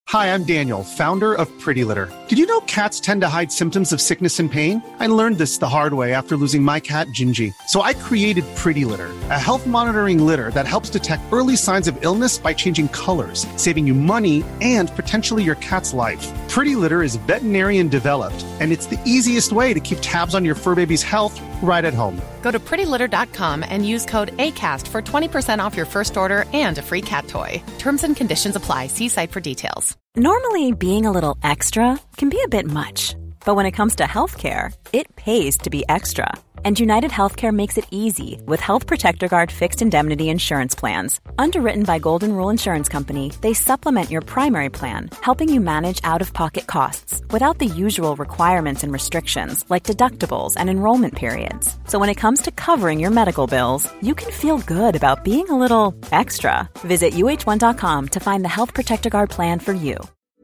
Hi, I'm Daniel, founder of Pretty Litter. Did you know cats tend to hide symptoms of sickness and pain? I learned this the hard way after losing my cat, Gingy. So I created Pretty Litter, a health monitoring litter that helps detect early signs of illness by changing colors, saving you money and potentially your cat's life. Pretty Litter is veterinarian developed, and it's the easiest way to keep tabs on your fur baby's health right at home. Go to prettylitter.com and use code ACAST for 20% off your first order and a free cat toy. Terms and conditions apply. See site for details. Normally, being a little extra can be a bit much, but when it comes to healthcare, it pays to be extra. And United Healthcare makes it easy with Health Protector Guard fixed indemnity insurance plans. Underwritten by Golden Rule Insurance Company, they supplement your primary plan, helping you manage out-of-pocket costs without the usual requirements and restrictions like deductibles and enrollment periods. So when it comes to covering your medical bills, you can feel good about being a little extra. Visit uh1.com to find the Health Protector Guard plan for you.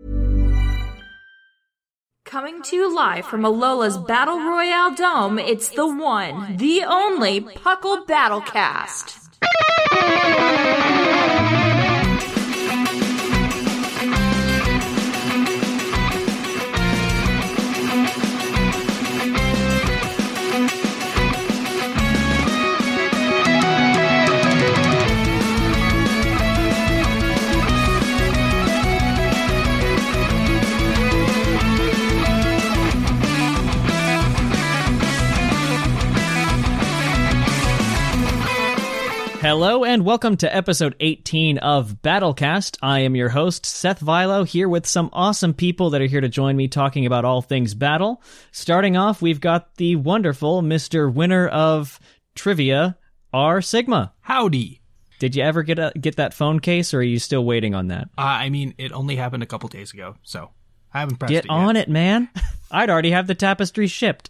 Coming to you live from Alola's Battle Royale Dome, it's the one, the only Puckle Battlecast. Hello and welcome to episode 18 of Battlecast. I am your host, Seth Vilo, here with some awesome people that are here to join me talking about all things battle. Starting off, we've got the wonderful Mr. Winner of Trivia, R. Sigma. Howdy. Did you ever get that phone case, or are you still waiting on that? I mean, it only happened a couple days ago, so I haven't pressed it yet. Get on it, man. I'd already have the tapestry shipped.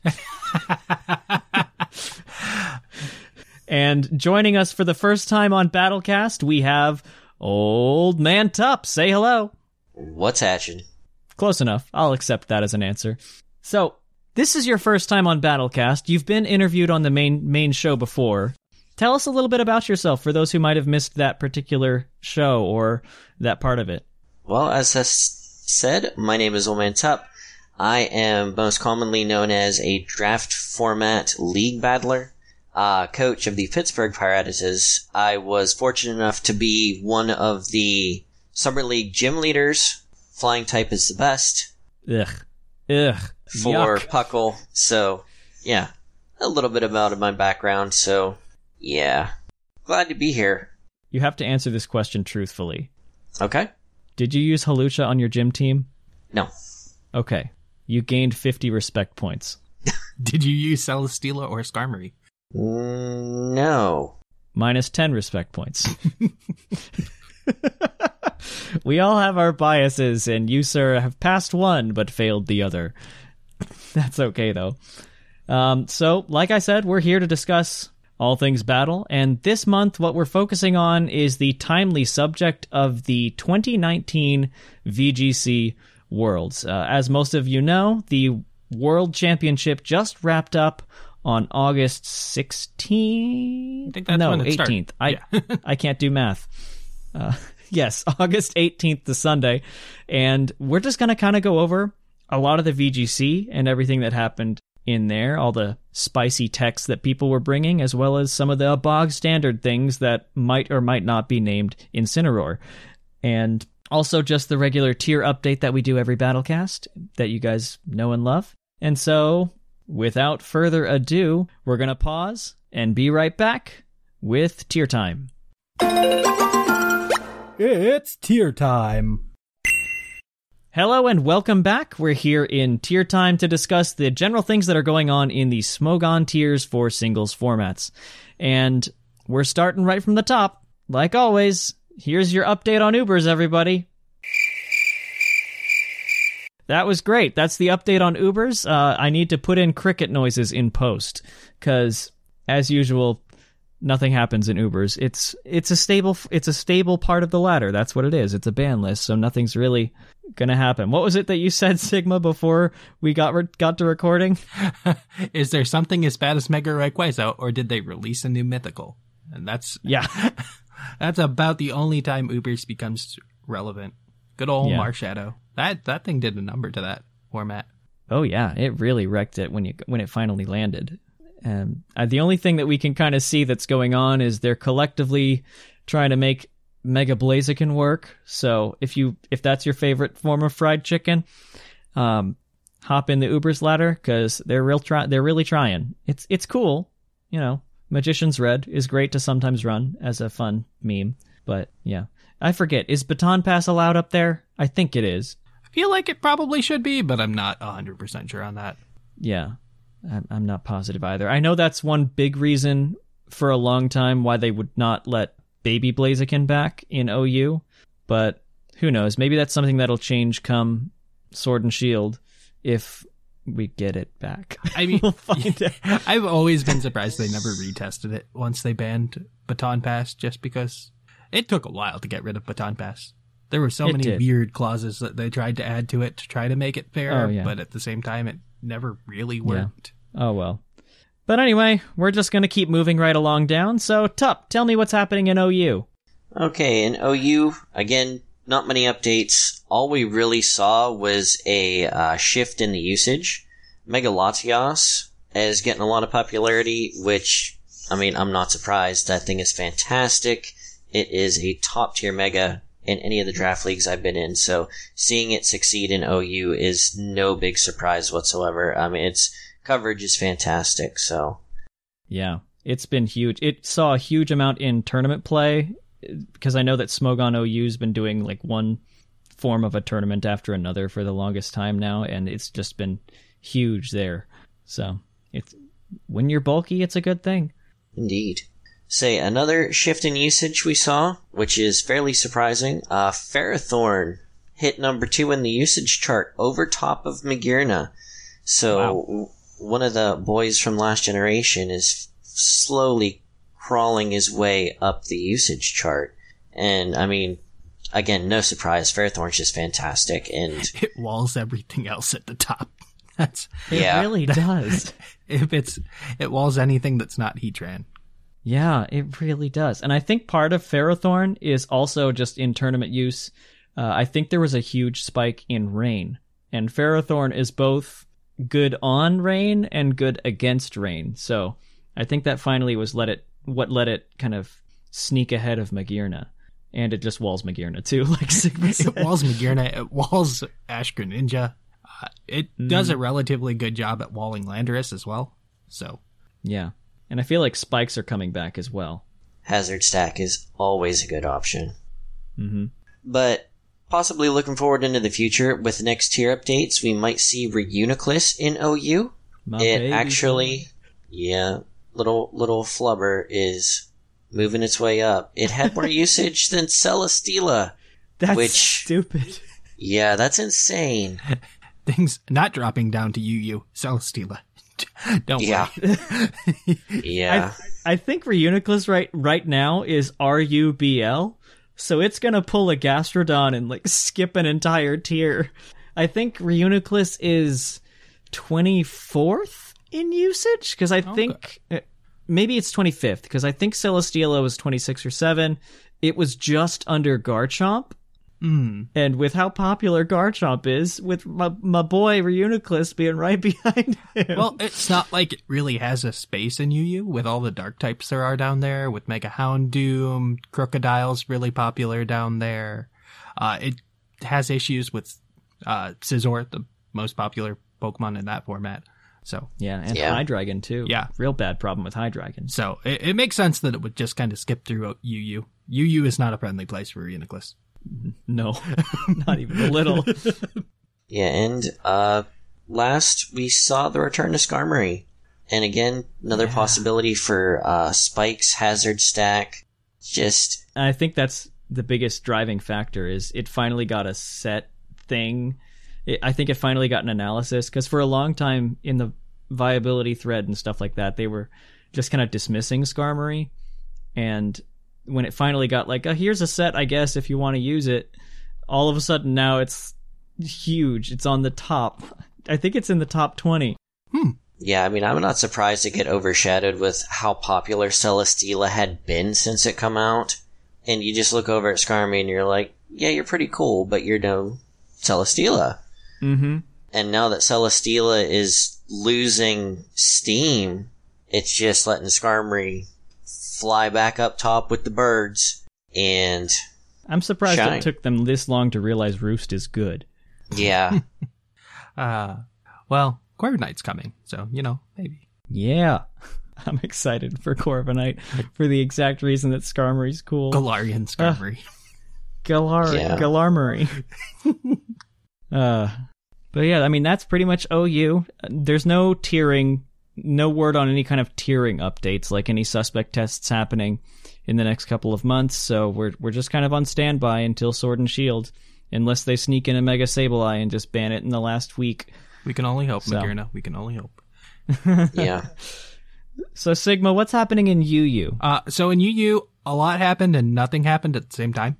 And joining us for the first time on Battlecast, we have Old Man Tup. Say hello. What's hatching? Close enough. I'll accept that as an answer. So, this is your first time on Battlecast. You've been interviewed on the main show before. Tell us a little bit about yourself for those who might have missed that particular show or that part of it. Well, as I said, my name is Old Man Tup. I am most commonly known as a draft format league battler. Coach of the Pittsburgh Pirates. I was fortunate enough to be one of the Summer League gym leaders. Flying type is the best. Ugh. For Yuck. Puckle. So, yeah. A little bit about my background, so, yeah. Glad to be here. You have to answer this question truthfully. Okay. Did you use Halucha on your gym team? No. Okay. You gained 50 respect points. Did you use Celesteela or Skarmory? No. Minus 10 respect points. We all have our biases, and you, sir, have passed one but failed the other. That's okay, though. So, like I said, we're here to discuss all things battle, and this month what we're focusing on is the timely subject of the 2019 VGC Worlds. As most of you know, the World Championship just wrapped up on August 16th? I think that's when it 18th. started. I can't do math. Yes, August 18th to Sunday. And we're just going to kind of go over a lot of the VGC and everything that happened in there, all the spicy techs that people were bringing, as well as some of the bog standard things that might or might not be named Incineroar. And also just the regular tier update that we do every Battlecast that you guys know and love. And so, without further ado, we're going to pause and be right back with Tier Time. It's Tier Time. Hello and welcome back. We're here in Tier Time to discuss the general things that are going on in the Smogon tiers for singles formats. And we're starting right from the top. Like always, here's your update on Ubers, everybody. That was great. That's the update on Ubers. I need to put in cricket noises in post, because, as usual, nothing happens in Ubers. It's a stable part of the ladder. That's what it is. It's a ban list, so nothing's really gonna happen. What was it that you said, Sigma, before we got to recording? Is there something as bad as Mega Rayquaza, or did they release a new mythical? And that's Yeah. that's about the only time Ubers becomes relevant. Good old Marshadow. That thing did a number to that format. Oh yeah, it really wrecked it when it finally landed. The only thing that we can kind of see that's going on is they're collectively trying to make Mega Blaziken work. So if that's your favorite form of fried chicken, hop in the Uber's ladder because they're really trying. It's cool, you know. Magician's Red is great to sometimes run as a fun meme, but yeah, I forget, is Baton Pass allowed up there? I think it is. I feel like it probably should be, but I'm not 100% sure on that. Yeah, I'm not positive either. I know that's one big reason for a long time why they would not let Baby Blaziken back in OU, but who knows? Maybe that's something that'll change come Sword and Shield if we get it back. I mean, we'll find out. I've always been surprised they never retested it once they banned Baton Pass, just because it took a while to get rid of Baton Pass. There were so many weird clauses that they tried to add to it to try to make it fair, but at the same time, it never really worked. Yeah. Oh, well. But anyway, we're just going to keep moving right along down. So, Tup, tell me what's happening in OU. Okay, in OU, again, not many updates. All we really saw was a shift in the usage. Mega Latios is getting a lot of popularity, which, I mean, I'm not surprised. That thing is fantastic. It is a top-tier Mega in any of the draft leagues I've been in, so seeing it succeed in OU is no big surprise whatsoever. I mean, its coverage is fantastic, so. Yeah, it's been huge. It saw a huge amount in tournament play, because I know that Smogon OU's been doing like one form of a tournament after another for the longest time now, and it's just been huge there. So, when you're bulky, it's a good thing. Indeed. Say, another shift in usage we saw, which is fairly surprising. Ferrothorn hit number 2 in the usage chart over top of Magearna. So, one of the boys from last generation is slowly crawling his way up the usage chart. And, I mean, again, no surprise, Ferrothorn's just fantastic. And it walls everything else at the top. It really does. It walls anything that's not Heatran. Yeah, it really does. And I think part of Ferrothorn is also just in tournament use. I think there was a huge spike in rain. And Ferrothorn is both good on rain and good against rain. So I think that finally was what let it kind of sneak ahead of Magearna. And it just walls Magearna too, like Sigma said. It walls Magearna, it walls Ash Greninja. It does a relatively good job at walling Landorus as well. So yeah. And I feel like spikes are coming back as well. Hazard Stack is always a good option. Mm-hmm. But possibly looking forward into the future with next tier updates, we might see Reuniclus in OU. Actually, little Flubber is moving its way up. It had more usage than Celesteela. That's stupid. Yeah, that's insane. Things not dropping down to UU. Celesteela. Don't worry. Yeah. I think Reuniclus right now is RUBL, so it's gonna pull a Gastrodon and like skip an entire tier. I think Reuniclus is 24th in usage, because I think maybe it's 25th, because I think Celesteela was 26 or 7. It was just under Garchomp. And with how popular Garchomp is, with my boy Reuniclus being right behind him. Well, it's not like it really has a space in UU with all the dark types there are down there, with Mega Houndoom, Crocodile's really popular down there. It has issues with Scizor, the most popular Pokemon in that format. So yeah, and Hydreigon too. Yeah. Real bad problem with Hydreigon. So it makes sense that it would just kind of skip through UU. UU is not a friendly place for Reuniclus. No, not even a little. Yeah, and last we saw the return to Skarmory. And again, another possibility for Spikes, Hazard Stack. I think that's the biggest driving factor, is it finally got a set thing. I think it finally got an analysis, because for a long time in the viability thread and stuff like that, they were just kind of dismissing Skarmory. And when it finally got like, here's a set, I guess, if you want to use it, all of a sudden now it's huge. It's on the top. I think it's in the top 20. Yeah, I mean, I'm not surprised to get overshadowed with how popular Celesteela had been since it come out. And you just look over at Skarmory and you're like, yeah, you're pretty cool, but you're no Celesteela. Mm-hmm. And now that Celesteela is losing steam, it's just letting Skarmory fly back up top with the birds and I'm surprised shine. it took them this long to realize Roost is good. Yeah. Well, Corviknight's coming, so, maybe. Yeah. I'm excited for Corviknight for the exact reason that Skarmory's cool. Galarian Skarmory. Yeah. Galarmory. But yeah, I mean, that's pretty much OU. There's no tiering, no word on any kind of tiering updates, like any suspect tests happening in the next couple of months. So we're just kind of on standby until Sword and Shield, unless they sneak in a Mega Sableye and just ban it in the last week. We can only hope, Magearna. We can only hope. Yeah. So Sigma, what's happening in UU? So in UU, a lot happened and nothing happened at the same time.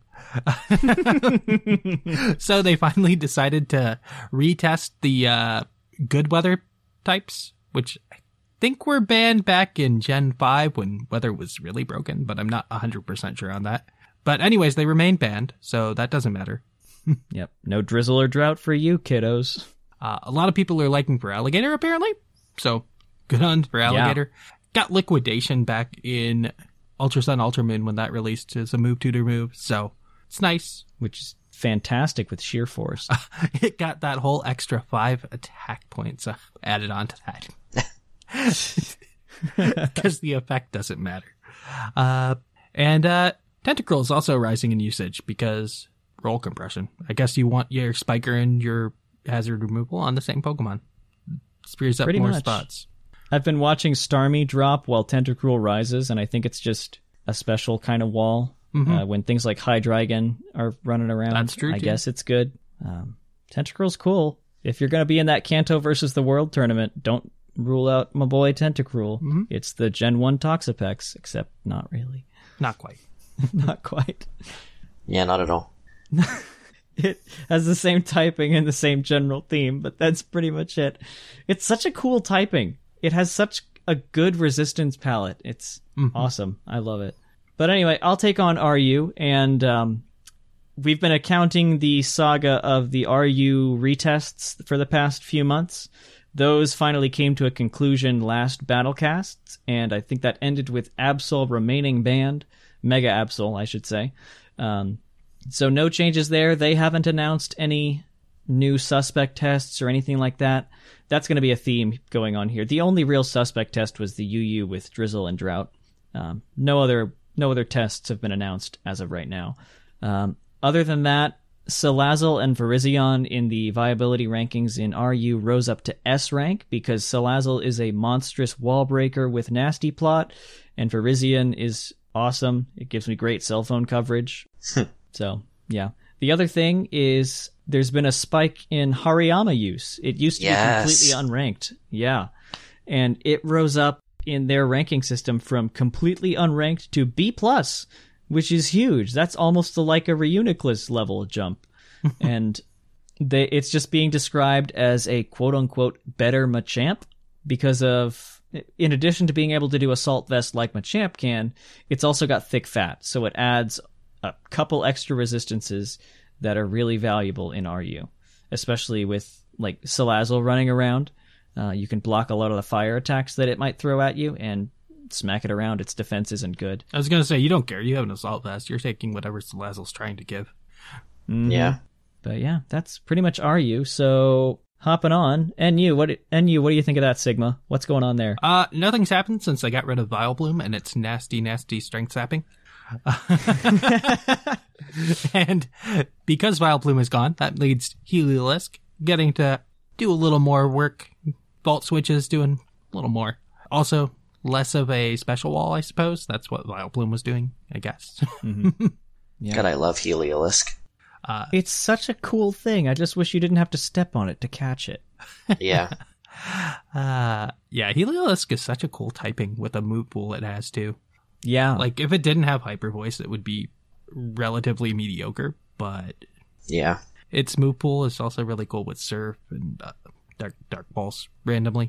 So they finally decided to retest the good weather types, which I think were banned back in Gen 5 when weather was really broken, but I'm not 100% sure on that. But anyways, they remain banned, so that doesn't matter. Yep, no drizzle or drought for you, kiddos. A lot of people are liking for Alligator, apparently. So, good on for Alligator. Yeah. Got Liquidation back in Ultra Sun, Ultra Moon when that released as a move tutor move. So, it's nice. Which is fantastic with Sheer Force. It got that whole extra 5 attack points added on to that. Because the effect doesn't matter. And Tentacruel is also rising in usage because roll compression. I guess you want your Spiker and your hazard removal on the same Pokemon. Spears up more spots. I've been watching Starmie drop while Tentacruel rises, and I think it's just a special kind of wall. When things like Hydreigon are running around. That's true, I guess it's good. Tentacruel's cool. If you're going to be in that Kanto versus the World tournament, don't rule out my boy Tentacruel. Mm-hmm. It's the Gen 1 Toxapex, except not really. Not quite. Not quite. Yeah, not at all. It has the same typing and the same general theme, but that's pretty much it. It's such a cool typing. It has such a good resistance palette. It's awesome. I love it. But anyway, I'll take on RU, and we've been accounting the saga of the RU retests for the past few months. Those finally came to a conclusion last Battlecast, and I think that ended with Absol remaining banned. Mega Absol, I should say. So no changes there. They haven't announced any new suspect tests or anything like that. That's going to be a theme going on here. The only real suspect test was the UU with Drizzle and Drought. No other tests have been announced as of right now. Other than that, Salazzle and Virizion in the viability rankings in RU rose up to S rank because Salazzle is a monstrous wall breaker with nasty plot, and Virizion is awesome. It gives me great cell phone coverage. So, yeah. The other thing is there's been a spike in Hariyama use. It used to be completely unranked. Yeah. And it rose up in their ranking system from completely unranked to B+, which is huge. That's almost like a Reuniclus level jump. And it's just being described as a quote-unquote better Machamp because of, in addition to being able to do Assault Vest like Machamp can, it's also got thick fat. So it adds a couple extra resistances that are really valuable in RU, especially with like Salazzle running around. You can block a lot of the fire attacks that it might throw at you and smack it around. Its defense isn't good. I was going to say, you don't care. You have an Assault Vest. You're taking whatever Salazzle's trying to give. Mm-hmm. Yeah. But yeah, that's pretty much RU. So hopping on, NU, what do you think of that, Sigma? What's going on there? Nothing's happened since I got rid of Vileplume and its nasty, nasty strength sapping. And because Vileplume is gone, that leads Heliolisk getting to do a little more work. Vault Switches doing a little more. Also, less of a special wall, I suppose. That's what Vileplume was doing, I guess. Mm-hmm. Yeah. God, I love Heliolisk. It's such a cool thing. I just wish you didn't have to step on it to catch it. Yeah. Yeah, Heliolisk is such a cool typing with a move pool it has, too. Yeah. Like, if it didn't have Hyper Voice, it would be relatively mediocre, but yeah, its move pool is also really cool with Surf and Dark Pulse randomly.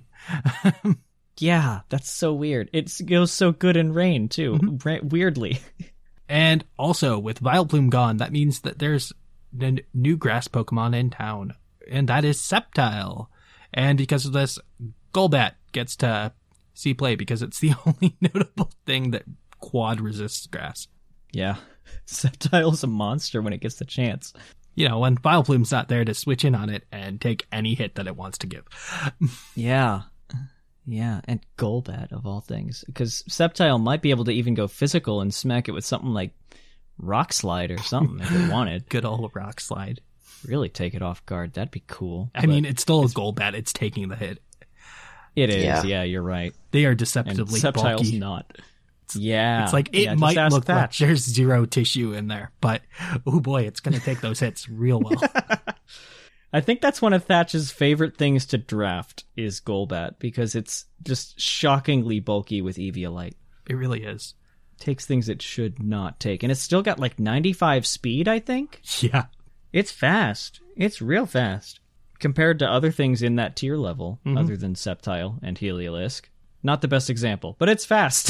Yeah, that's so weird. It goes so good in rain, too. Weirdly. And also, with Vileplume gone, that means that there's a new grass Pokemon in town, and that is Sceptile. And because of this, Golbat gets to see play because it's the only notable thing that quad resists grass. Yeah. Sceptile's a monster when it gets the chance. You know, when Vileplume's not there to switch in on it and take any hit that it wants to give. Yeah. Yeah, and Golbat, of all things. Because Sceptile might be able to even go physical and smack it with something like Rock Slide or something if it wanted. Good old Rock Slide. Really take it off guard. That'd be cool. I mean, it's still a Golbat. It's taking the hit. It is. Yeah, you're right. They are deceptively and Sceptile's bulky. Not. Yeah. It's like, it might look like there's zero tissue in there, but, oh boy, it's going to take those hits real well. I think that's one of Thatch's favorite things to draft is Golbat, because it's just shockingly bulky with Eviolite. It really is. Takes things it should not take. And it's still got like 95 speed, I think? Yeah. It's fast. It's real fast. Compared to other things in that tier level, other than Sceptile and Heliolisk. Not the best example, but it's fast.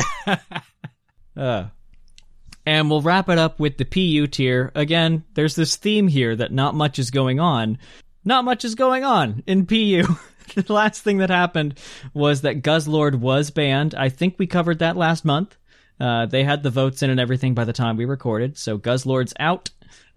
And we'll wrap it up with the PU tier. Again, there's this theme here that not much is going on. Not much is going on in PU. The last thing that happened was that Guzzlord was banned. I think we covered that last month. They had the votes in and everything by the time we recorded, so Guzzlord's out.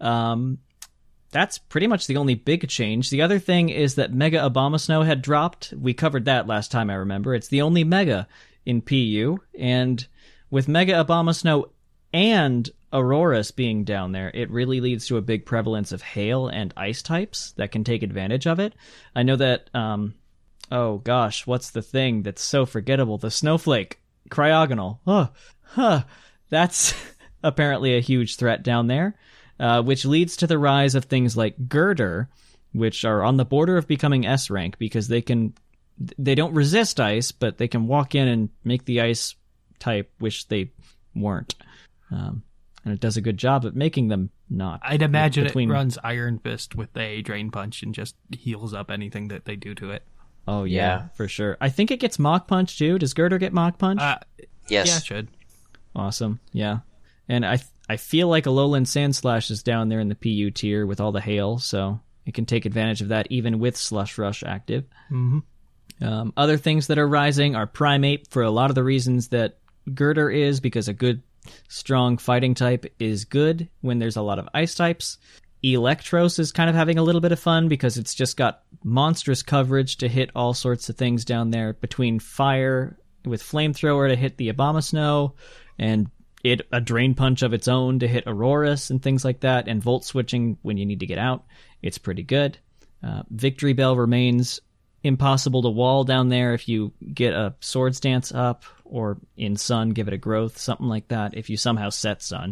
That's pretty much the only big change. The other thing is that Mega Abomasnow had dropped. We covered that last time, I remember. It's the only Mega in PU, and with Mega Abomasnow and Aurorus being down there, it really leads to a big prevalence of hail and ice types that can take advantage of it. I know that, oh gosh, what's the thing that's so forgettable? The Snowflake, Cryogonal. That's apparently a huge threat down there, which leads to the rise of things like Girder, which are on the border of becoming S rank because they don't resist ice, but they can walk in and make the ice type, which they weren't. And it does a good job at making them not. I'd imagine it runs Iron Fist with a Drain Punch and just heals up anything that they do to it. Oh, yeah, for sure. I think it gets Mach Punch, too. Does Girder get Mach Punch? Yes. Yeah, it should. Awesome, yeah. And I feel like Alolan Sandslash is down there in the PU tier with all the hail, so it can take advantage of that even with Slush Rush active. Mm-hmm. Other things that are rising are Primeape for a lot of the reasons that Girder is, because a good strong fighting type is good when there's a lot of ice types. Electros is kind of having a little bit of fun because it's just got monstrous coverage to hit all sorts of things down there, between fire with Flamethrower to hit the Abomasnow, and a Drain Punch of its own to hit Aurorus and things like that, and Volt Switching when you need to get out. It's pretty good. Victory Bell remains impossible to wall down there if you get a Swords Dance up, or in Sun, give it a Growth, something like that, if you somehow set Sun.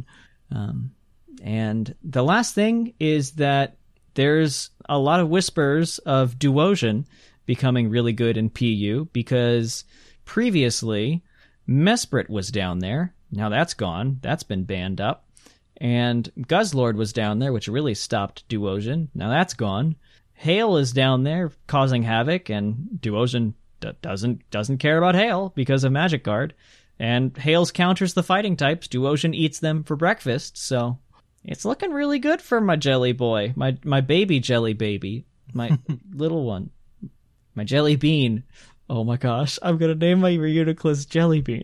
And the last thing is that there's a lot of whispers of Duosion becoming really good in PU, because previously Mesprit was down there. Now that's gone. That's been banned up. And Guzzlord was down there, which really stopped Duosion. Now that's gone. Hail is down there causing havoc, and Duosion doesn't care about Hail because of Magic Guard. And Hail's counters the fighting types. Duosion eats them for breakfast, so it's looking really good for my jelly boy. My baby jelly baby. My little one. My jelly bean. Oh my gosh, I'm gonna name my Reuniclus Jelly Bean.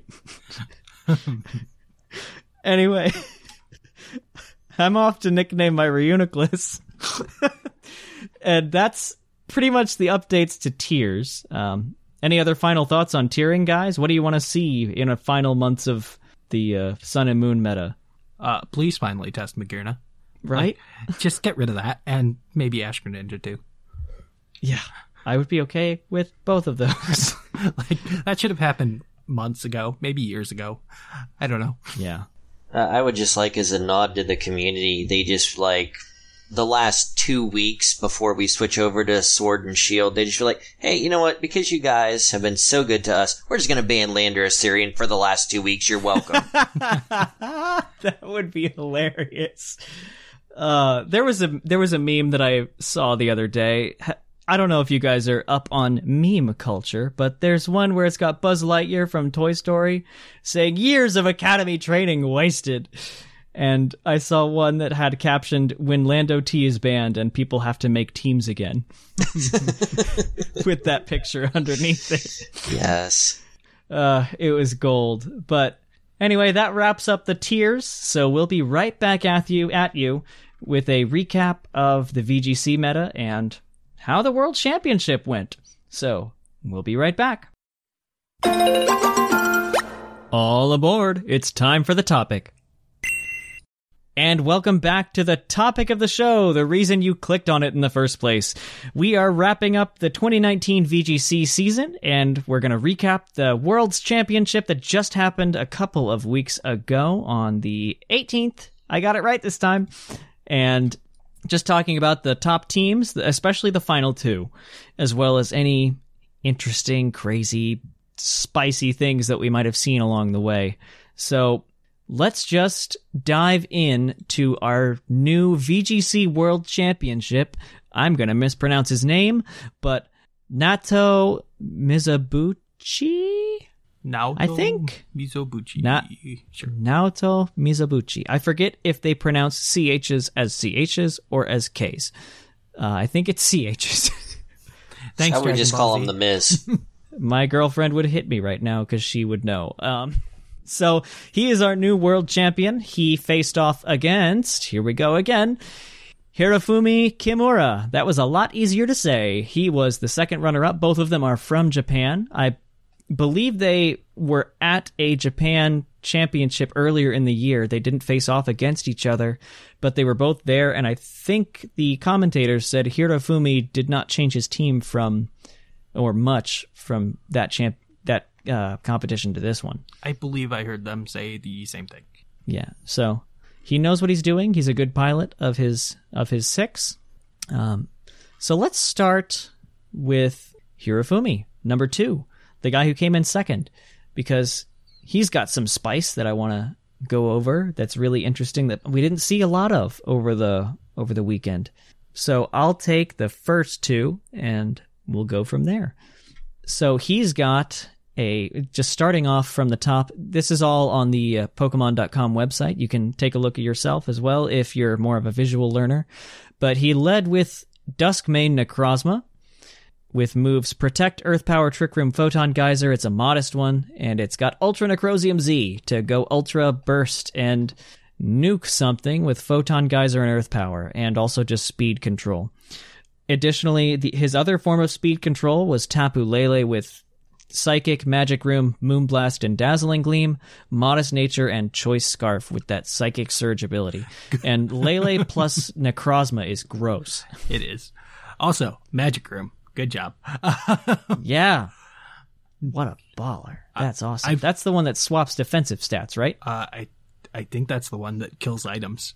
Anyway, I'm off to nickname my Reuniclus. And that's pretty much the updates to tiers. Any other final thoughts on tiering, guys? What do you want to see in a final months of the Sun and Moon meta? Please finally test Magearna. Right? Just get rid of that, and maybe Ash Greninja too. Yeah, I would be okay with both of those. That should have happened months ago, maybe years ago. I don't know. Yeah. I would just like, as a nod to the community, they just the last 2 weeks before we switch over to Sword and Shield, they just feel like, hey, you know what? Because you guys have been so good to us, we're just going to ban Landorus Syrian for the last 2 weeks. You're welcome. That would be hilarious. There was a meme that I saw the other day. I don't know if you guys are up on meme culture, but there's one where it's got Buzz Lightyear from Toy Story saying, "Years of Academy training wasted." And I saw one that had captioned, "When Lando T is banned and people have to make teams again." With that picture underneath it. Yes. It was gold. But anyway, that wraps up the tiers. So we'll be right back at you with a recap of the VGC meta and how the World Championship went. So we'll be right back. All aboard. It's time for the topic. And welcome back to the topic of the show, the reason you clicked on it in the first place. We are wrapping up the 2019 VGC season, and we're going to recap the World's Championship that just happened a couple of weeks ago on the 18th. I got it right this time. And just talking about the top teams, especially the final two, as well as any interesting, crazy, spicy things that we might have seen along the way. So let's just dive in to our new VGC World Championship. I'm going to mispronounce his name, but Naoto Mizobuchi? I think. Mizobuchi. Sure. Naoto Mizobuchi. I forget if they pronounce CHs as CHs or as Ks. I think it's CHs. Thanks, I would just call him the Miz. My girlfriend would hit me right now because she would know. So he is our new world champion. He faced off against, here we go again, Hirofumi Kimura. That was a lot easier to say. He was the second runner-up. Both of them are from Japan. I believe they were at a Japan championship earlier in the year. They didn't face off against each other, but they were both there, and I think the commentators said Hirofumi did not change his team from, or much from that competition to this one. I believe I heard them say the same thing. Yeah, so he knows what he's doing. He's a good pilot of his six. So let's start with Hirofumi, number 2, the guy who came in second, because he's got some spice that I want to go over that's really interesting that we didn't see a lot of over the weekend. So I'll take the first 2 and we'll go from there. So he's got just starting off from the top, this is all on the Pokemon.com website. You can take a look at yourself as well if you're more of a visual learner. But he led with Duskmane Necrozma with moves Protect, Earth Power, Trick Room, Photon Geyser. It's a modest one, and it's got Ultra Necrosium Z to go Ultra Burst and nuke something with Photon Geyser and Earth Power, and also just speed control. Additionally, his other form of speed control was Tapu Lele with Psychic, Magic Room, Moonblast, and Dazzling Gleam, Modest Nature, and Choice Scarf with that Psychic Surge ability. And Lele plus Necrozma is gross. It is. Also, Magic Room. Good job. Yeah. What a baller. That's awesome. That's the one that swaps defensive stats, right? I think that's the one that kills items.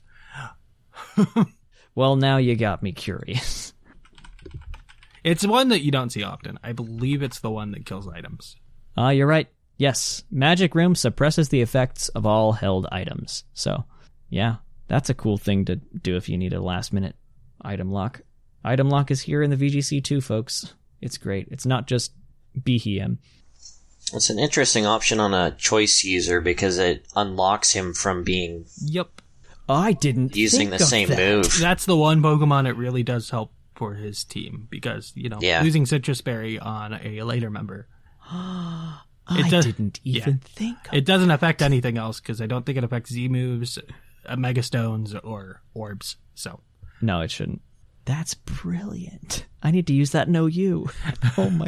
Well, now you got me curious. It's one that you don't see often. I believe it's the one that kills items. You're right. Yes. Magic Room suppresses the effects of all held items. So, yeah, that's a cool thing to do if you need a last-minute item lock. Item lock is here in the VGC too, folks. It's great. It's not just BHM. It's an interesting option on a choice user because it unlocks him from being I didn't using think the of same that. move. That's the one Pokemon it really does help for his team because, losing Citrus Berry on a later member. I didn't even think of it. Doesn't affect anything else because I don't think it affects Z moves, Mega Stones, or Orbs. So no, it shouldn't. That's brilliant. I need to use that in OU. Oh my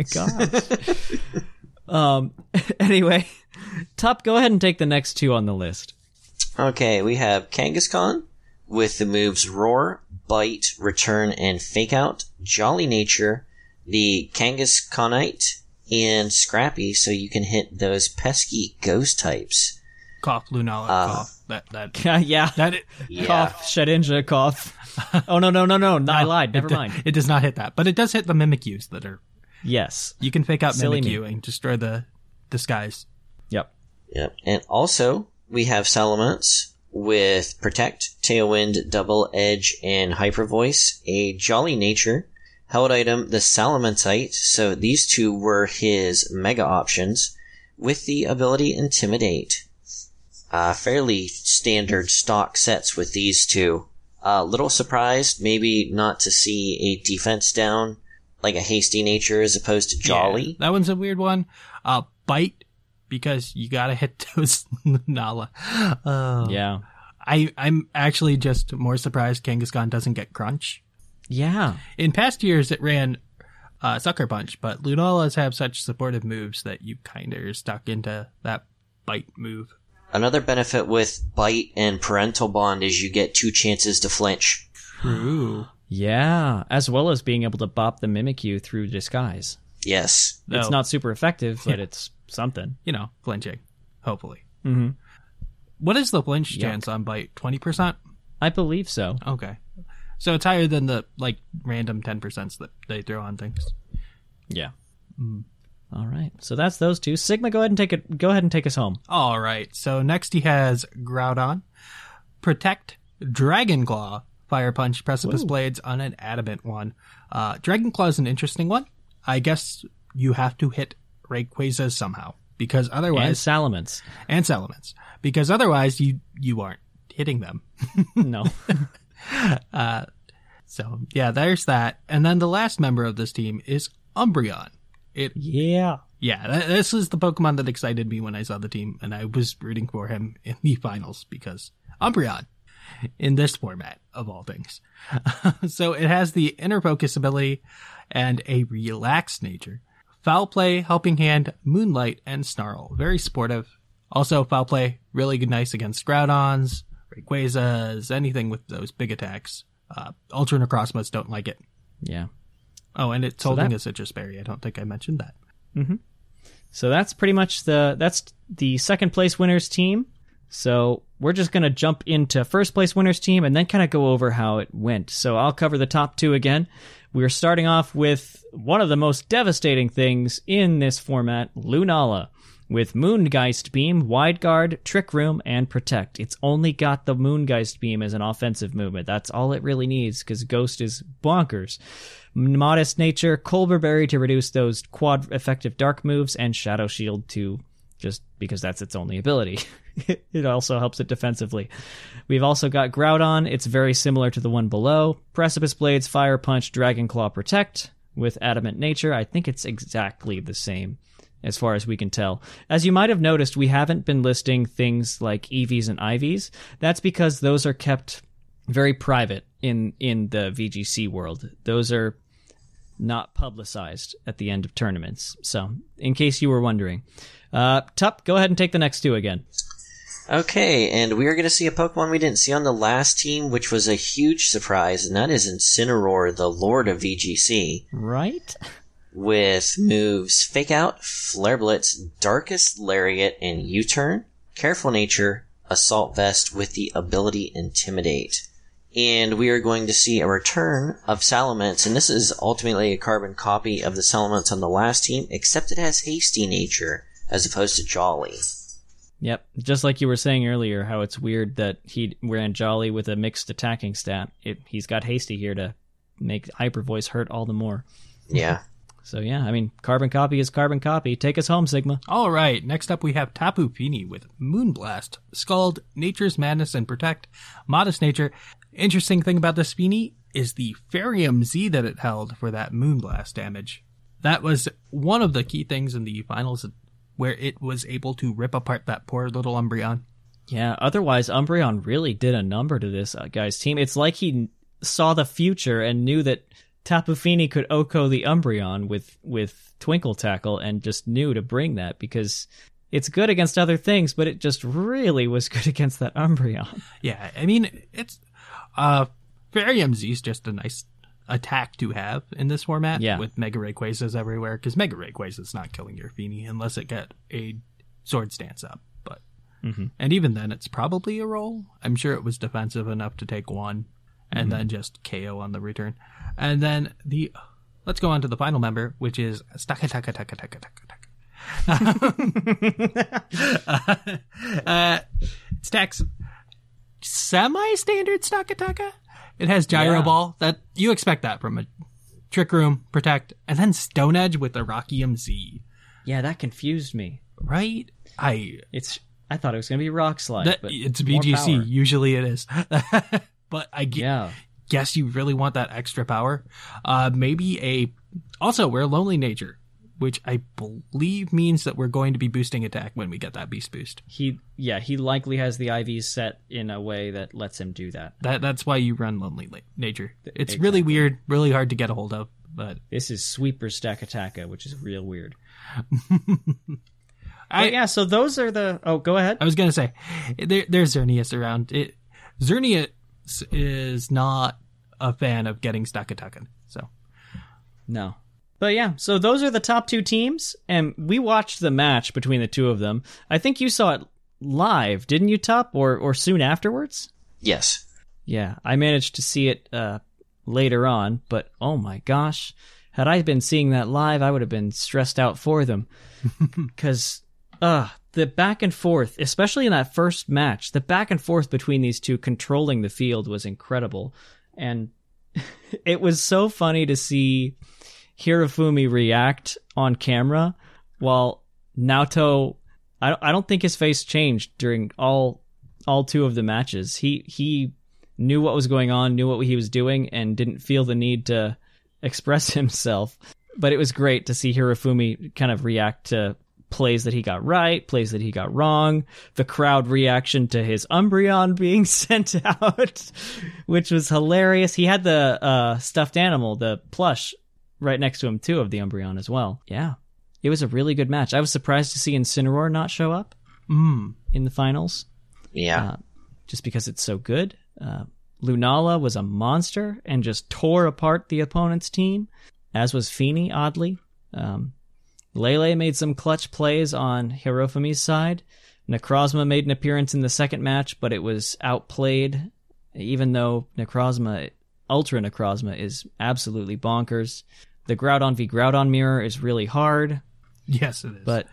gosh. Anyway, Top, go ahead and take the next 2 on the list. Okay, we have Kangaskhan with the moves Roar, Bite, Return, and Fake Out, Jolly Nature, the Kangaskhanite, and Scrappy, so you can hit those pesky ghost types. Cough, Lunala, cough. Yeah. Cough, Shedinja, cough. Oh, no. I lied. Never mind. It does not hit that, but it does hit the Mimikyus that are... Yes. You can fake out Silly Mimikyu and destroy the skies. Yep. And also, we have Salamence with Protect, Tailwind, Double Edge, and Hyper Voice, a Jolly Nature, Held item, the Salamentite. So these two were his mega options with the ability Intimidate. Fairly standard stock sets with these two. Little surprised maybe not to see a defense down like a Hasty Nature as opposed to Jolly. Yeah, that one's a weird one. Bite, because you gotta hit those Lunala. Yeah. I'm actually just more surprised Kangaskhan doesn't get Crunch. Yeah. In past years, it ran Sucker Punch, but Lunalas have such supportive moves that you kind of are stuck into that Bite move. Another benefit with Bite and Parental Bond is you get 2 chances to flinch. True. Yeah, as well as being able to bop the Mimikyu through disguise. Yes. It's not super effective, but it's something. You know, flinching, hopefully. Mm-hmm. What is the flinch chance on Bite? 20%? I believe so. Okay. So it's higher than the, random 10% that they throw on things. Yeah. All right. So that's those two. Sigma, go ahead and take us home. All right. So next he has Groudon, Protect, Dragon Claw, Fire Punch, Precipice Blades on an Adamant one. Dragon Claw is an interesting one. I guess you have to hit Rayquaza somehow, because otherwise... And Salamence. Because otherwise you aren't hitting them. No. So, yeah, there's that. And then the last member of this team is Umbreon. Yeah, this is the Pokemon that excited me when I saw the team, and I was rooting for him in the finals because Umbreon, in this format, of all things. So it has the Inner Focus ability and a Relaxed nature. Foul Play, Helping Hand, Moonlight, and Snarl. Very sportive. Also, Foul Play, really nice against Groudons, Rayquazas, anything with those big attacks. Ultra Necrozmas don't like it. Yeah. Oh, and it's holding a Citrus Berry. I don't think I mentioned that. Mm-hmm. So that's pretty much that's the second place winners team. So we're just going to jump into first place winners team and then kind of go over how it went. So I'll cover the top two again. We're starting off with one of the most devastating things in this format, Lunala, with Moongeist Beam, Wide Guard, Trick Room, and Protect. It's only got the Moongeist Beam as an offensive movement. That's all it really needs, because Ghost is bonkers. Modest Nature, Colbur Berry to reduce those quad effective dark moves, and Shadow Shield to just because that's its only ability. It also helps it defensively. We've also got Groudon. It's very similar to the one below. Precipice Blades, Fire Punch, Dragon Claw, Protect with Adamant Nature. I think it's exactly the same as far as we can tell. As you might have noticed, we haven't been listing things like EVs and IVs. That's because those are kept very private in the VGC world. Those are not publicized at the end of tournaments. So, in case you were wondering. Tup, go ahead and take the next two again. Okay, and we are going to see a Pokemon we didn't see on the last team, which was a huge surprise, and that is Incineroar, the Lord of VGC. Right? With moves Fake Out, Flare Blitz, Darkest Lariat, and U-Turn, Careful Nature, Assault Vest with the ability Intimidate. And we are going to see a return of Salamence, and this is ultimately a carbon copy of the Salamence on the last team, except it has Hasty Nature as opposed to Jolly. Yep, just like you were saying earlier, how it's weird that he ran Jolly with a mixed attacking stat. He's got Hasty here to make Hyper Voice hurt all the more. Yeah. So yeah, I mean, carbon copy is carbon copy. Take us home, Sigma. All right, next up we have Tapu Fini with Moonblast, Scald, Nature's Madness, and Protect, Modest Nature. Interesting thing about this Fini is the Ferium Z that it held for that Moonblast damage. That was one of the key things in the finals where it was able to rip apart that poor little Umbreon. Yeah, otherwise Umbreon really did a number to this guy's team. It's like he saw the future and knew that Tapu Fini could OHKO the Umbreon with Twinkle Tackle and just knew to bring that because it's good against other things, but it just really was good against that Umbreon. Yeah, I mean, it's Ferium Z is just a nice attack to have in this format with Mega Rayquazas everywhere, because Mega Rayquaza's not killing your Fini unless it get a Sword Stance up. But and even then, it's probably a roll. I'm sure it was defensive enough to take one and then just KO on the return. And then let's go on to the final member, which is Stakataka. Stacks semi-standard Stakataka. It has Gyro Ball. That you expect that from a Trick Room, Protect, and then Stone Edge with the Rockium Z. Yeah, that confused me. Right? I thought it was going to be Rock Slide. But it's more BGC. power. Usually it is. But I Yeah. guess you really want that extra power. Also, we're Lonely Nature, which I believe means that we're going to be boosting attack when we get that beast boost. He likely has the IVs set in a way that lets him do that. That's why you run Lonely Nature. It's really weird, really hard to get a hold of, but This is Sweeper Stack Attacka, which is real weird. So those are the... Oh, go ahead. I was going to say, there's Xerneas around. Xerneas is not a fan of getting stuck attacking, so... No. But yeah, so those are the top two teams, and we watched the match between the two of them. I think you saw it live, didn't you, Tup, or soon afterwards? Yes. Yeah, I managed to see it later on, but oh my gosh, had I been seeing that live, I would have been stressed out for them. Because the back and forth, especially in that first match, the back and forth between these two controlling the field was incredible. And it was so funny to see Hirofumi react on camera while Naoto, I don't think his face changed during all two of the matches. He knew what was going on, knew what he was doing, and didn't feel the need to express himself. But it was great to see Hirofumi kind of react to plays that he got right, plays that he got wrong, the crowd reaction to his Umbreon being sent out, which was hilarious. He had the stuffed animal, the plush, right next to him, too, of the Umbreon as well. Yeah. It was a really good match. I was surprised to see Incineroar not show up in the finals. Yeah. Just because it's so good. Lunala was a monster and just tore apart the opponent's team, as was Feeney, oddly. Lele made some clutch plays on Hirofumi's side. Necrozma made an appearance in the second match, but it was outplayed, even though Ultra Necrozma is absolutely bonkers. The Groudon v Groudon mirror is really hard. Yes, it is. But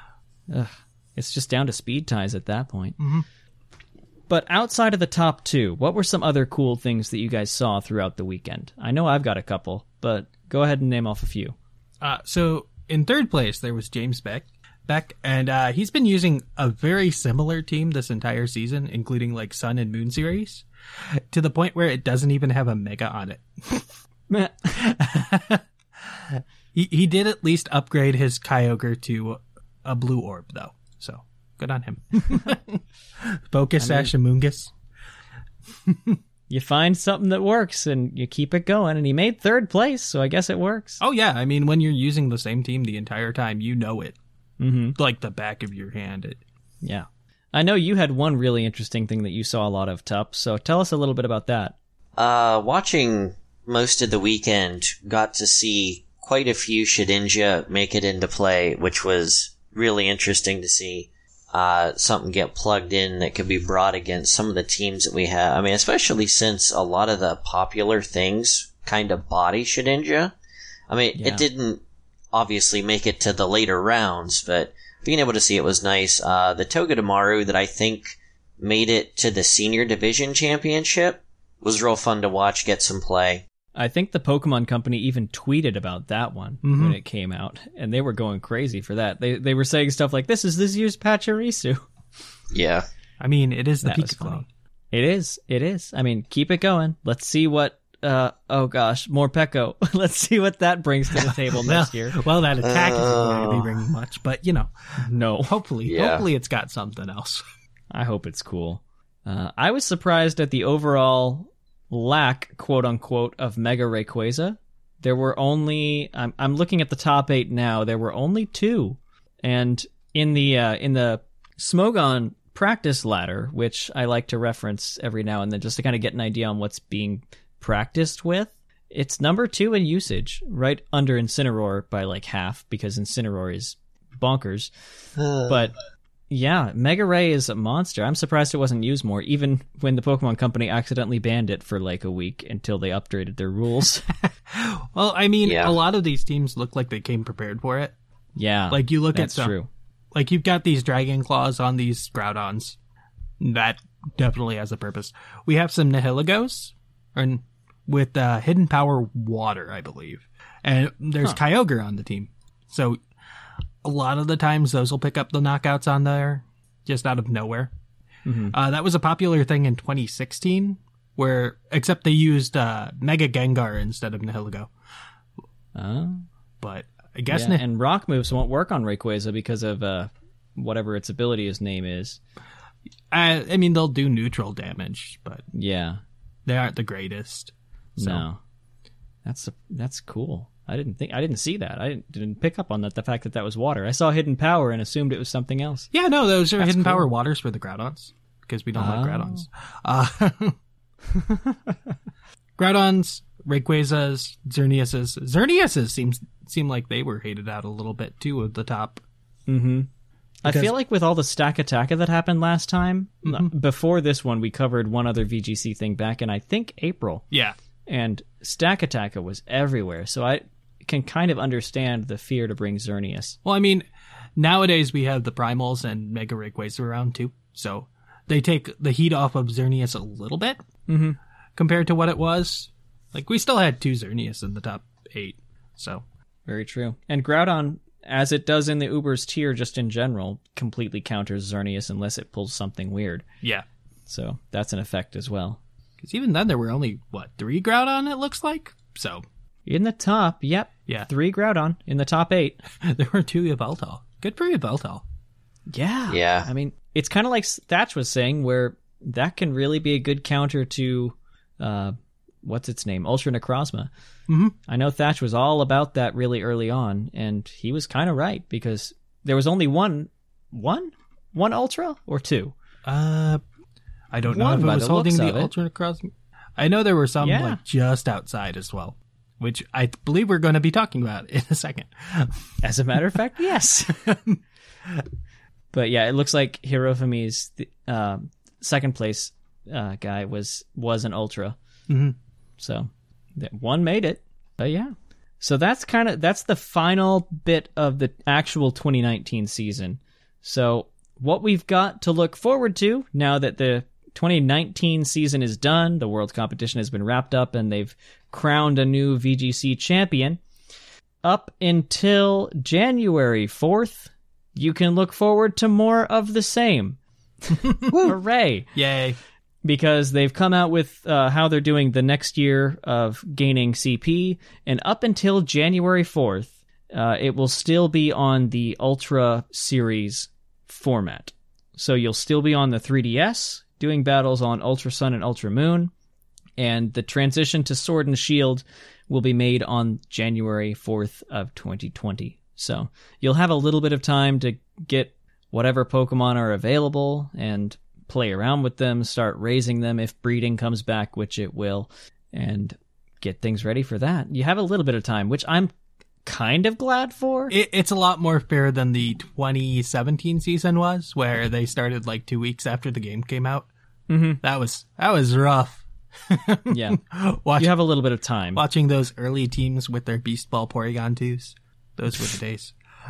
it's just down to speed ties at that point. Mm-hmm. But outside of the top two, what were some other cool things that you guys saw throughout the weekend? I know I've got a couple, but go ahead and name off a few. So in third place, there was James Beck, and he's been using a very similar team this entire season, including like Sun and Moon series, to the point where it doesn't even have a Mega on it. He did at least upgrade his Kyogre to a blue orb, though, so good on him. Focus Amungus. You find something that works and you keep it going, and he made third place, so I guess it works. Oh yeah, I mean, when you're using the same team the entire time, you know it. Mm-hmm. Like the back of your hand. Yeah. I know you had one really interesting thing that you saw a lot of, Tup, so tell us a little bit about that. Watching most of the weekend, got to see quite a few Shedinja make it into play, which was really interesting to see. Something get plugged in that could be brought against some of the teams that we have. I mean, especially since a lot of the popular things kind of body Shedinja. I mean, It didn't obviously make it to the later rounds, but being able to see it was nice. The Togedemaru that I think made it to the Senior Division Championship was real fun to watch get some play. I think the Pokemon Company even tweeted about that one when it came out, and they were going crazy for that. They were saying stuff like, this is this year's Pachirisu. Yeah. I mean, it is the That was Pika clone. It is. I mean, keep it going. Let's see what, more Peko. Let's see what that brings to the table next year. Well, that attack isn't going to be bringing much, but, No. hopefully it's got something else. I hope it's cool. I was surprised at the overall lack, quote unquote, of Mega Rayquaza. There were only, I'm looking at the top 8 now, there were only 2. And in the Smogon practice ladder, which I like to reference every now and then just to kind of get an idea on what's being practiced with, it's number 2 in usage, right under Incineroar by like half, because Incineroar is bonkers. But yeah, Mega Ray is a monster. I'm surprised it wasn't used more, even when the Pokemon Company accidentally banned it for like a week until they updated their rules. Well, I mean, a lot of these teams look like they came prepared for it. Yeah, like you look that's at true. Like you've got these Dragon Claws on these Groudons. That definitely has a purpose. We have some Nihilagos, with Hidden Power Water, I believe. And there's Kyogre on the team. So a lot of the times those will pick up the knockouts on there just out of nowhere. Mm-hmm. That was a popular thing in 2016, except they used Mega Gengar instead of Nihilego. But I guess... Yeah, and rock moves won't work on Rayquaza because of whatever its ability his name is. I mean, they'll do neutral damage, but yeah, they aren't the greatest. So. No, that's cool. I didn't see that. I didn't pick up on that. The fact that was water. I saw Hidden Power and assumed it was something else. Yeah, no, those are Hidden Power Waters for the Groudons because we don't like Groudons. Groudons, Rayquazas, Xerneases. Xerneases seem like they were hated out a little bit too at the top. Mm-hmm. I feel like with all the Stack Attacka that happened last time, before this one, we covered one other VGC thing back in, I think, April. Yeah. And Stack Attacka was everywhere, so I can kind of understand the fear to bring Xerneas. Well, I mean, nowadays we have the Primals and Mega Rayquaza around too, so they take the heat off of Xerneas a little bit compared to what it was. Like, we still had 2 Xerneas in the top 8, so... Very true. And Groudon, as it does in the Uber's tier just in general, completely counters Xerneas unless it pulls something weird. Yeah. So that's an effect as well. Because even then there were only, 3 Groudon, it looks like? So. In the top, yep. Yeah. 3 Groudon in the top 8. There were 2 Yveltal. Good for Yveltal. Yeah. Yeah. I mean, it's kind of like Thatch was saying, where that can really be a good counter to, what's its name? Ultra Necrozma. Mm-hmm. I know Thatch was all about that really early on, and he was kind of right, because there was only one Ultra or 2? I don't know if it was holding the Ultra Necrozma. I know there were some just outside as well, which I believe we're going to be talking about in a second. As a matter of fact, yes. But yeah, it looks like Hirofumi's second place guy was an Ultra. Mm-hmm. So one made it. But yeah. So that's the final bit of the actual 2019 season. So what we've got to look forward to now that the 2019 season is done, the World Competition has been wrapped up, and they've crowned a new VGC champion. Up until January 4th, you can look forward to more of the same. Hooray! Yay. Because they've come out with how they're doing the next year of gaining CP, and up until January 4th, it will still be on the Ultra Series format. So you'll still be on the 3DS, doing battles on Ultra Sun and Ultra Moon, and the transition to Sword and Shield will be made on January 4th of 2020. So you'll have a little bit of time to get whatever Pokemon are available and play around with them, start raising them if breeding comes back, which it will, and get things ready for that. You have a little bit of time, which I'm kind of glad for. It's a lot more fair than the 2017 season was, where they started like 2 weeks after the game came out. Mm-hmm. That was rough. Yeah. You have a little bit of time. Watching those early teams with their Beast Ball Porygon 2s. Those were the days.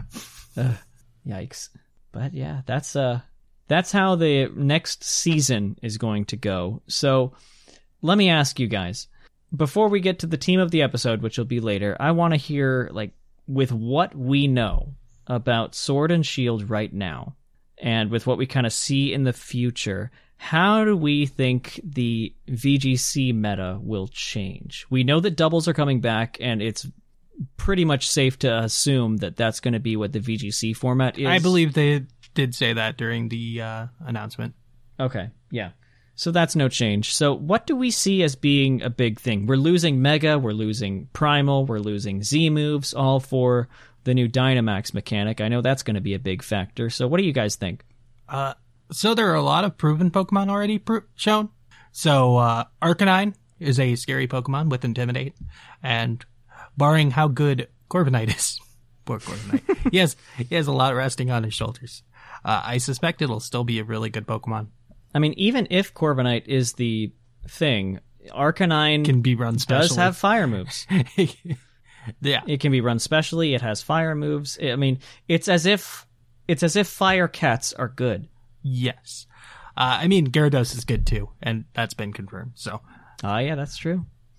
Yikes. But yeah, that's how the next season is going to go. So let me ask you guys, before we get to the team of the episode, which will be later, I want to hear, like, with what we know about Sword and Shield right now, and with what we kind of see in the future, how do we think the VGC meta will change? We know that doubles are coming back, and it's pretty much safe to assume that that's going to be what the VGC format is. I believe they did say that during the announcement. Okay, yeah. So that's no change. So what do we see as being a big thing? We're losing Mega, we're losing Primal, we're losing Z-moves, all for the new Dynamax mechanic. I know that's going to be a big factor. So what do you guys think? So there are a lot of proven Pokemon already shown. So Arcanine is a scary Pokemon with Intimidate, and barring how good Corviknight is, poor Corviknight, he has a lot resting on his shoulders. I suspect it'll still be a really good Pokemon. I mean, even if Corviknight is the thing, Arcanine can be run specially. Does have fire moves. Yeah, it can be run specially. It has fire moves. I mean, it's as if fire cats are good. Yes, I mean Gyarados is good too, and that's been confirmed. So, yeah, that's true.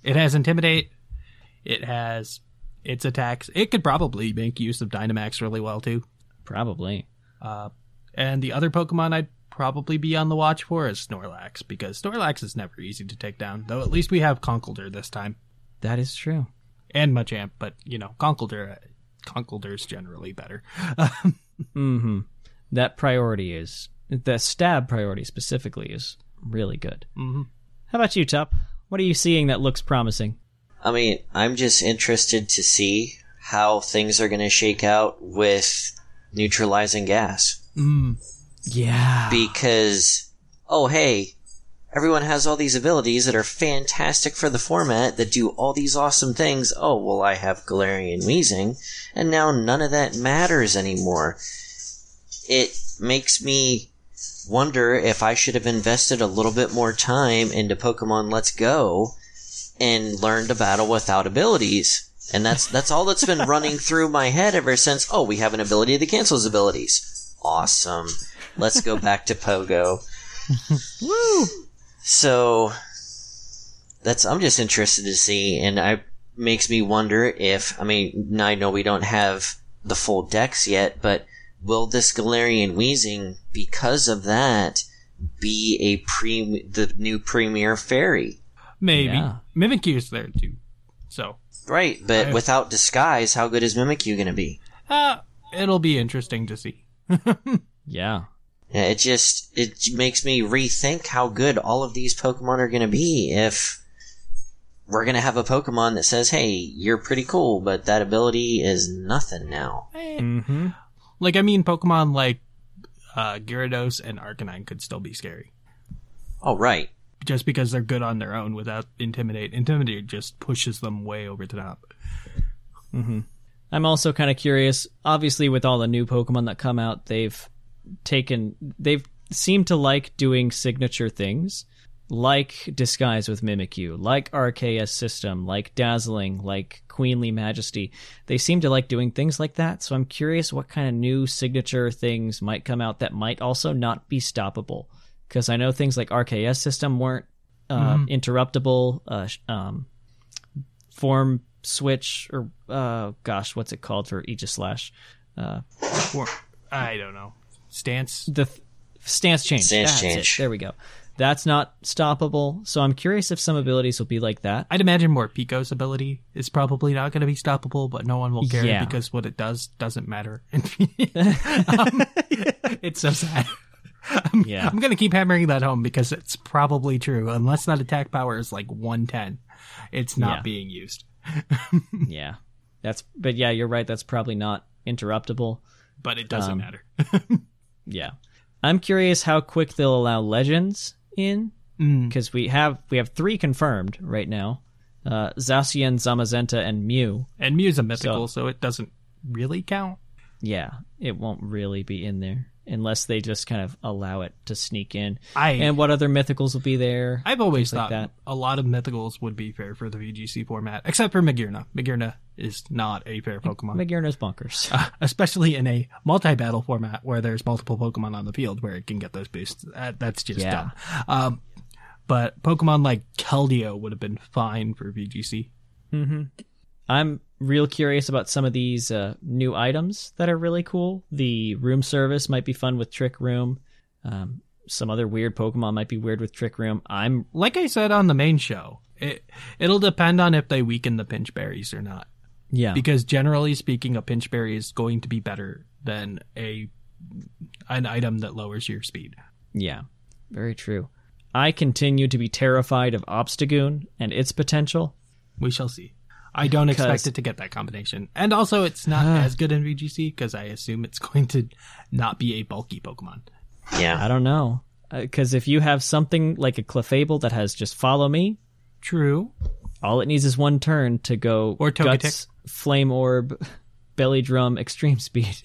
It has Intimidate. It has its attacks. It could probably make use of Dynamax really well, too. Probably. And the other Pokemon I'd probably be on the watch for is Snorlax, because Snorlax is never easy to take down, though at least we have Conkeldurr this time. That is true. And Machamp, but, Conkeldurr's generally better. Mm-hmm. That priority is... The stab priority specifically is really good. Mm-hmm. How about you, Tup? What are you seeing that looks promising? I mean, I'm just interested to see how things are going to shake out with neutralizing gas. Yeah. Because, oh hey, everyone has all these abilities that are fantastic for the format that do all these awesome things. Oh, well, I have Galarian Weezing, and now none of that matters anymore. It makes me wonder if I should have invested a little bit more time into Pokemon Let's Go and learned to battle without abilities. And that's all that's been running through my head ever since, oh, we have an ability that cancels abilities. Awesome. Let's go back to Pogo. Woo! So, I'm just interested to see, and it makes me wonder if, I know we don't have the full decks yet, but will this Galarian Weezing, because of that, be the new premier fairy? Maybe. Yeah. Mimikyu's there, too. So. Right, but without disguise, how good is Mimikyu going to be? It'll be interesting to see. Yeah. Yeah, it makes me rethink how good all of these Pokemon are going to be if we're going to have a Pokemon that says, hey, you're pretty cool, but that ability is nothing now. Mm-hmm. Pokemon like Gyarados and Arcanine could still be scary. Oh, right. Just because they're good on their own without Intimidate. Intimidate just pushes them way over the top. Mm-hmm. I'm also kind of curious. Obviously, with all the new Pokemon that come out, they've seemed to like doing signature things, like Disguise with Mimikyu, like RKS System, like Dazzling, like Queenly Majesty. They seem to like doing things like that, so I'm curious what kind of new signature things might come out that might also not be stoppable. Because I know things like RKS System weren't interruptible, Form Switch, or what's it called for Aegislash? I don't know. Stance? The stance change. Stance change. There we go. That's not stoppable, so I'm curious if some abilities will be like that. I'd imagine Morpeko's ability is probably not going to be stoppable, but no one will care because what it doesn't matter. It's so sad. I'm going to keep hammering that home because it's probably true. Unless that attack power is like 110, it's not being used. Yeah. But you're right. That's probably not interruptible. But it doesn't matter. Yeah. I'm curious how quick they'll allow legends in, because we have 3 confirmed right now. Zacian, Zamazenta, and Mew. And Mew's a mythical, so it doesn't really count. Yeah, it won't really be in there unless they just kind of allow it to sneak in. And what other mythicals will be there? I've always thought that a lot of mythicals would be fair for the VGC format, except for Magearna. Magearna is not a fair Pokemon. Magearna's bonkers. Especially in a multi-battle format where there's multiple Pokemon on the field where it can get those boosts. That's just dumb. But Pokemon like Keldeo would have been fine for VGC. Mm-hmm. I'm real curious about some of these new items that are really cool. The room service might be fun with Trick Room. Some other weird Pokemon might be weird with Trick Room. Like I said on the main show, it'll depend on if they weaken the Pinch Berries or not. Yeah. Because generally speaking, a Pinch Berry is going to be better than an item that lowers your speed. Yeah, very true. I continue to be terrified of Obstagoon and its potential. We shall see. I don't expect it to get that combination. And also, it's not as good in VGC because I assume it's going to not be a bulky Pokemon. Yeah. I don't know. Because if you have something like a Clefable that has just follow me. True. All it needs is one turn to go or Guts, Flame Orb, Belly Drum, Extreme Speed.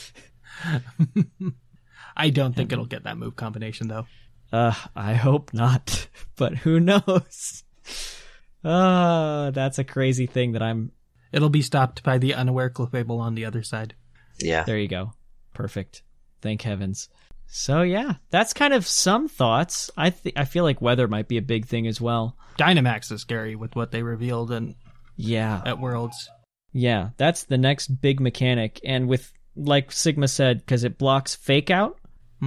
I don't think it'll get that move combination, though. I hope not. But who knows? That's a crazy thing that It'll be stopped by the unaware Clefable on the other side. Yeah. There you go. Perfect. Thank heavens. So yeah, that's kind of some thoughts. I feel like weather might be a big thing as well. Dynamax is scary with what they revealed at Worlds. Yeah, that's the next big mechanic. And with, like Sigma said, because it blocks Fake Out,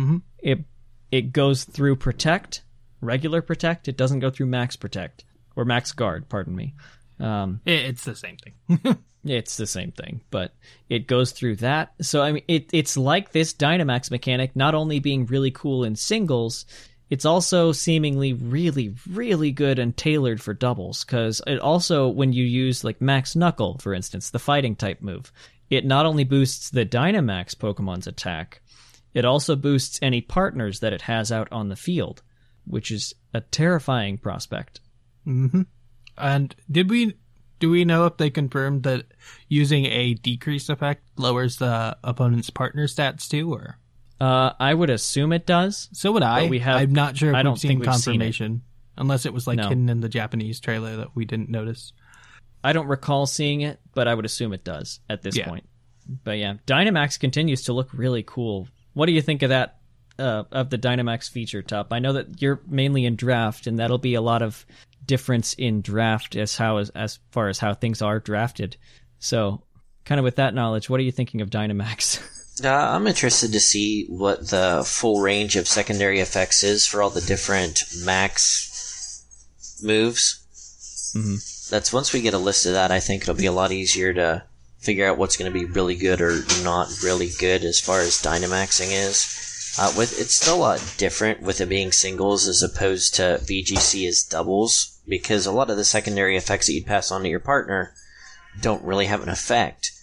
it goes through Protect, regular Protect. It doesn't go through Max Protect, or Max Guard, pardon me. It's the same thing. It's the same thing, but it goes through that. So, I mean, it's like this Dynamax mechanic not only being really cool in singles, it's also seemingly really, really good and tailored for doubles, because it also, when you use, like, Max Knuckle, for instance, the fighting type move, it not only boosts the Dynamax Pokemon's attack, it also boosts any partners that it has out on the field, which is a terrifying prospect. Mm-hmm. And do we know if they confirmed that using a decrease effect lowers the opponent's partner stats too, or? I would assume it does. So would I. I'm not sure if we've seen confirmation, unless it was hidden in the Japanese trailer that we didn't notice. I don't recall seeing it, but I would assume it does at this point. But yeah, Dynamax continues to look really cool. What do you think of that, of the Dynamax feature, Top? I know that you're mainly in draft, and that'll be a lot of difference in draft as far as how things are drafted. So, kind of with that knowledge, what are you thinking of Dynamax? I'm interested to see what the full range of secondary effects is for all the different max moves. Mm-hmm. That's once we get a list of that, I think it'll be a lot easier to figure out what's going to be really good or not really good as far as Dynamaxing is. It's still a lot different with it being singles as opposed to VGC as doubles, because a lot of the secondary effects that you'd pass on to your partner don't really have an effect.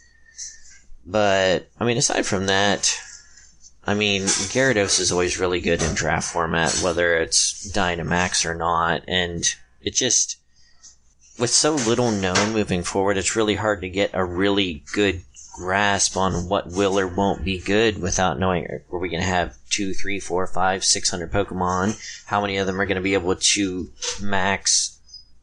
But, I mean, aside from that, I mean, Gyarados is always really good in draft format, whether it's Dynamax or not, and it just, with so little known moving forward, it's really hard to get a really good grasp on what will or won't be good without knowing, are we going to have 2, 3, 4, 5, 600 Pokemon? How many of them are going to be able to max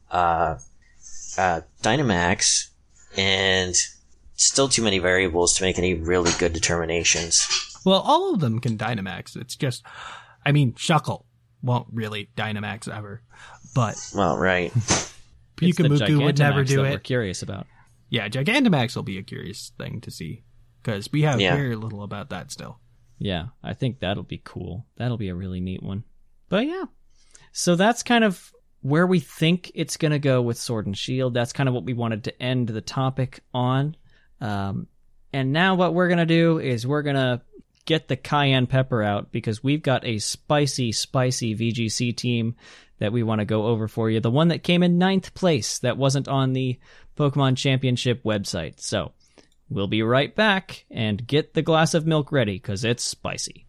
Dynamax? And still too many variables to make any really good determinations. Well, all of them can Dynamax. It's just, I mean, Shuckle won't really Dynamax ever, but... Well, right. Pyukumuku would never do it. We're curious about. Yeah, Gigantamax will be a curious thing to see, because we have very little about that still. Yeah, I think that'll be cool. That'll be a really neat one. But yeah, so that's kind of where we think it's going to go with Sword and Shield. That's kind of what we wanted to end the topic on. And now what we're going to do is we're going to get the cayenne pepper out, because we've got a spicy VGC team that we want to go over for you. The one that came in 9th place that wasn't on the Pokemon Championship website. So we'll be right back, and get the glass of milk ready, because it's spicy.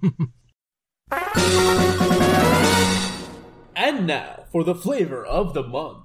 And now for the flavor of the month.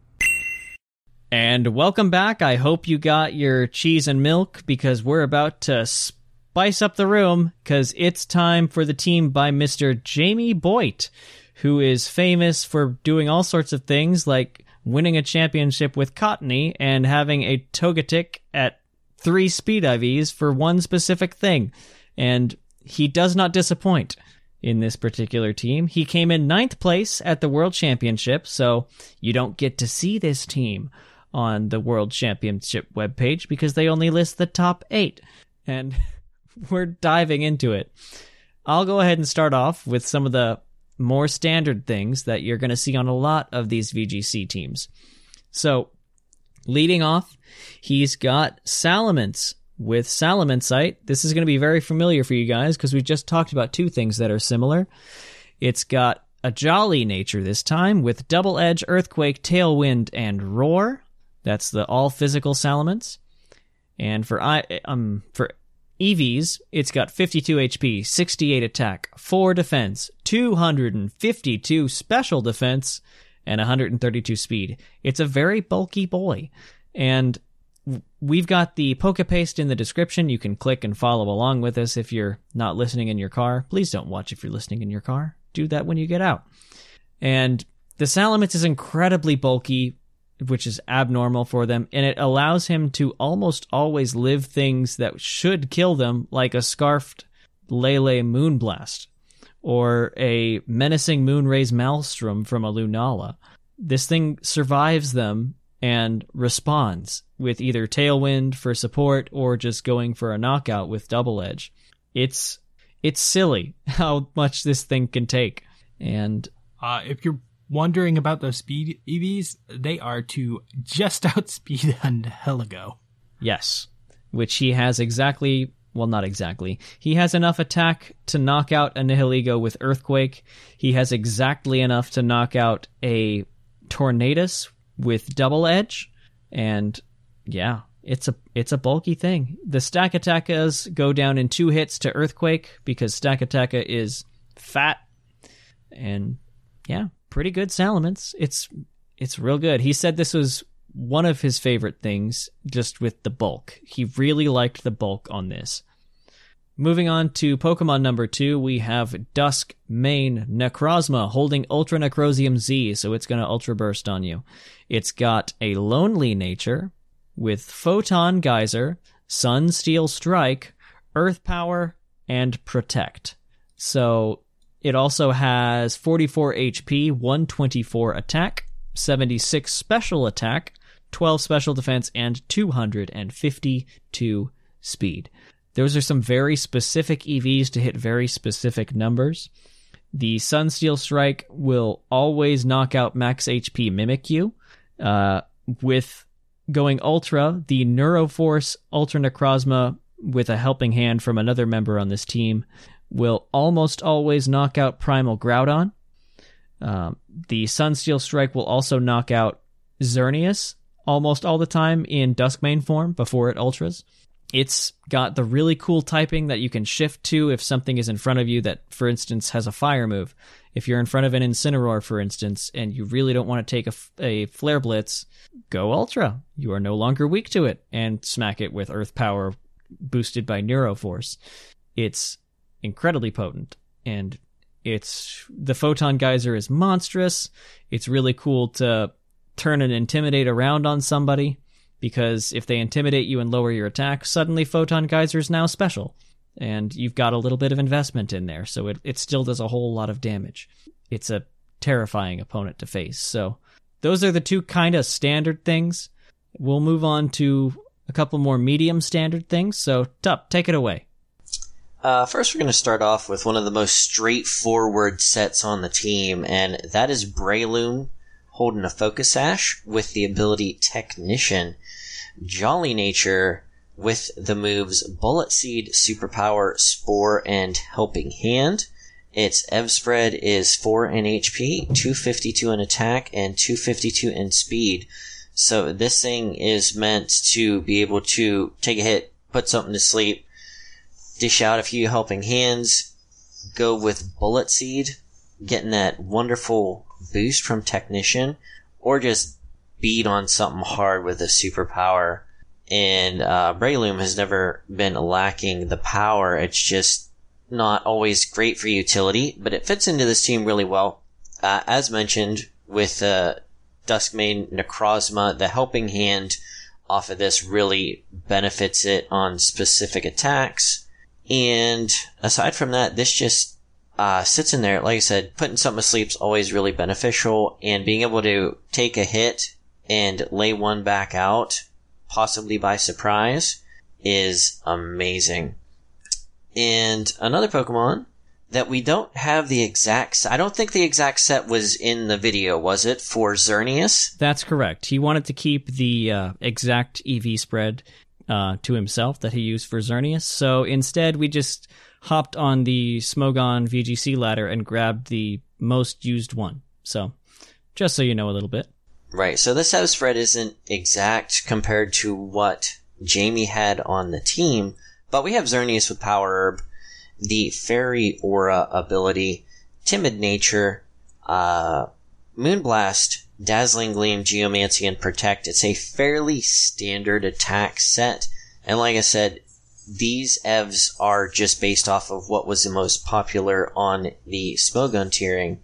And welcome back. I hope you got your cheese and milk, because we're about to spice up the room, because it's time for the team by Mr. Jamie Boyd, who is famous for doing all sorts of things like winning a championship with Cottony and having a Togetic at 3 speed IVs for one specific thing. And he does not disappoint in this particular team. He came in 9th place at the World Championship, so you don't get to see this team on the World Championship webpage because they only list the top 8. And we're diving into it. I'll go ahead and start off with some of the more standard things that you're going to see on a lot of these VGC teams. So, leading off, he's got Salamence with Salamencite. This is going to be very familiar for you guys because we just talked about 2 things that are similar. It's got a jolly nature this time with Double Edge, Earthquake, Tailwind, and Roar. That's the all-physical Salamence. And for EVs, it's got 52 HP, 68 attack, 4 defense, 252 special defense, and 132 speed. It's a very bulky boy. And we've got the PokePaste in the description. You can click and follow along with us if you're not listening in your car. Please don't watch if you're listening in your car. Do that when you get out. And the Salamence is incredibly bulky, which is abnormal for them, and it allows him to almost always live things that should kill them, like a Scarfed Lele Moonblast, or a menacing Moonraze Maelstrom from a Lunala. this thing survives them and responds with either Tailwind for support or just going for a knockout with Double Edge. It's silly how much this thing can take. And if you're wondering about those speed EVs, they are to just outspeed a Nihilego. Yes, which he has exactly... Well, not exactly. He has enough attack to knock out a Nihilego with Earthquake. He has exactly enough to knock out a Tornadus with Double Edge. And yeah, it's a bulky thing. The Stakataka go down in 2 hits to Earthquake because Stakataka is fat. And yeah, pretty good Salamence. It's real good. He said this was one of his favorite things, just with the bulk. He really liked the bulk on this. Moving on to Pokemon number 2, we have Duskmane Necrozma holding Ultra Necrosium Z, so it's going to Ultra Burst on you. It's got a lonely nature with Photon Geyser, Sunsteel Strike, Earth Power, and Protect. So it also has 44 HP, 124 attack, 76 special attack, 12 special defense, and 252 speed. Those are some very specific EVs to hit very specific numbers. The Sunsteel Strike will always knock out max HP Mimikyu. With going Ultra, the Neuroforce Ultra Necrozma with a helping hand from another member on this team will almost always knock out Primal Groudon. The Sunsteel Strike will also knock out Xerneas almost all the time in Duskmane form before it Ultras. It's got the really cool typing that you can shift to if something is in front of you that, for instance, has a fire move. If you're in front of an Incineroar, for instance, and you really don't want to take a Flare Blitz, go Ultra. You are no longer weak to it, and smack it with Earth Power boosted by Neuroforce. It's incredibly potent, and the Photon Geyser is monstrous. It's really cool to turn and Intimidate around on somebody, because if they intimidate you and lower your attack, suddenly Photon Geyser is now special, and you've got a little bit of investment in there, so it still does a whole lot of damage. It's a terrifying opponent to face. So those are the two kind of standard things. We'll move on to a couple more medium standard things, so Tup, take it away. First, we're going to start off with one of the most straightforward sets on the team, and that is Breloom holding a Focus Sash with the ability Technician, Jolly Nature with the moves Bullet Seed, Superpower, Spore, and Helping Hand. Its EV spread is 4 in HP, 252 in attack, and 252 in speed. So this thing is meant to be able to take a hit, put something to sleep, dish out a few Helping Hands, go with Bullet Seed, getting that wonderful boost from Technician, or just beat on something hard with a Superpower. And Breloom has never been lacking the power. It's just not always great for utility, but it fits into this team really well. As mentioned, with Duskmane Necrozma, the Helping Hand off of this really benefits it on specific attacks. And aside from that, this just sits in there. Like I said, putting something to sleep is always really beneficial, and being able to take a hit and lay one back out, possibly by surprise, is amazing. And another Pokemon that we don't have the exact... I don't think the exact set was in the video, was it, for Xerneas? That's correct. He wanted to keep the exact EV spread to himself that he used for Xerneas, so instead we just hopped on the Smogon VGC ladder and grabbed the most used one. So, just so you know a little bit. Right, so this EV spread isn't exact compared to what Jamie had on the team, but we have Xerneas with Power Herb, the Fairy Aura ability, Timid Nature, Moonblast, Dazzling Gleam, Geomancy, and Protect. It's a fairly standard attack set, and like I said, these EVs are just based off of what was the most popular on the Smogon tiering.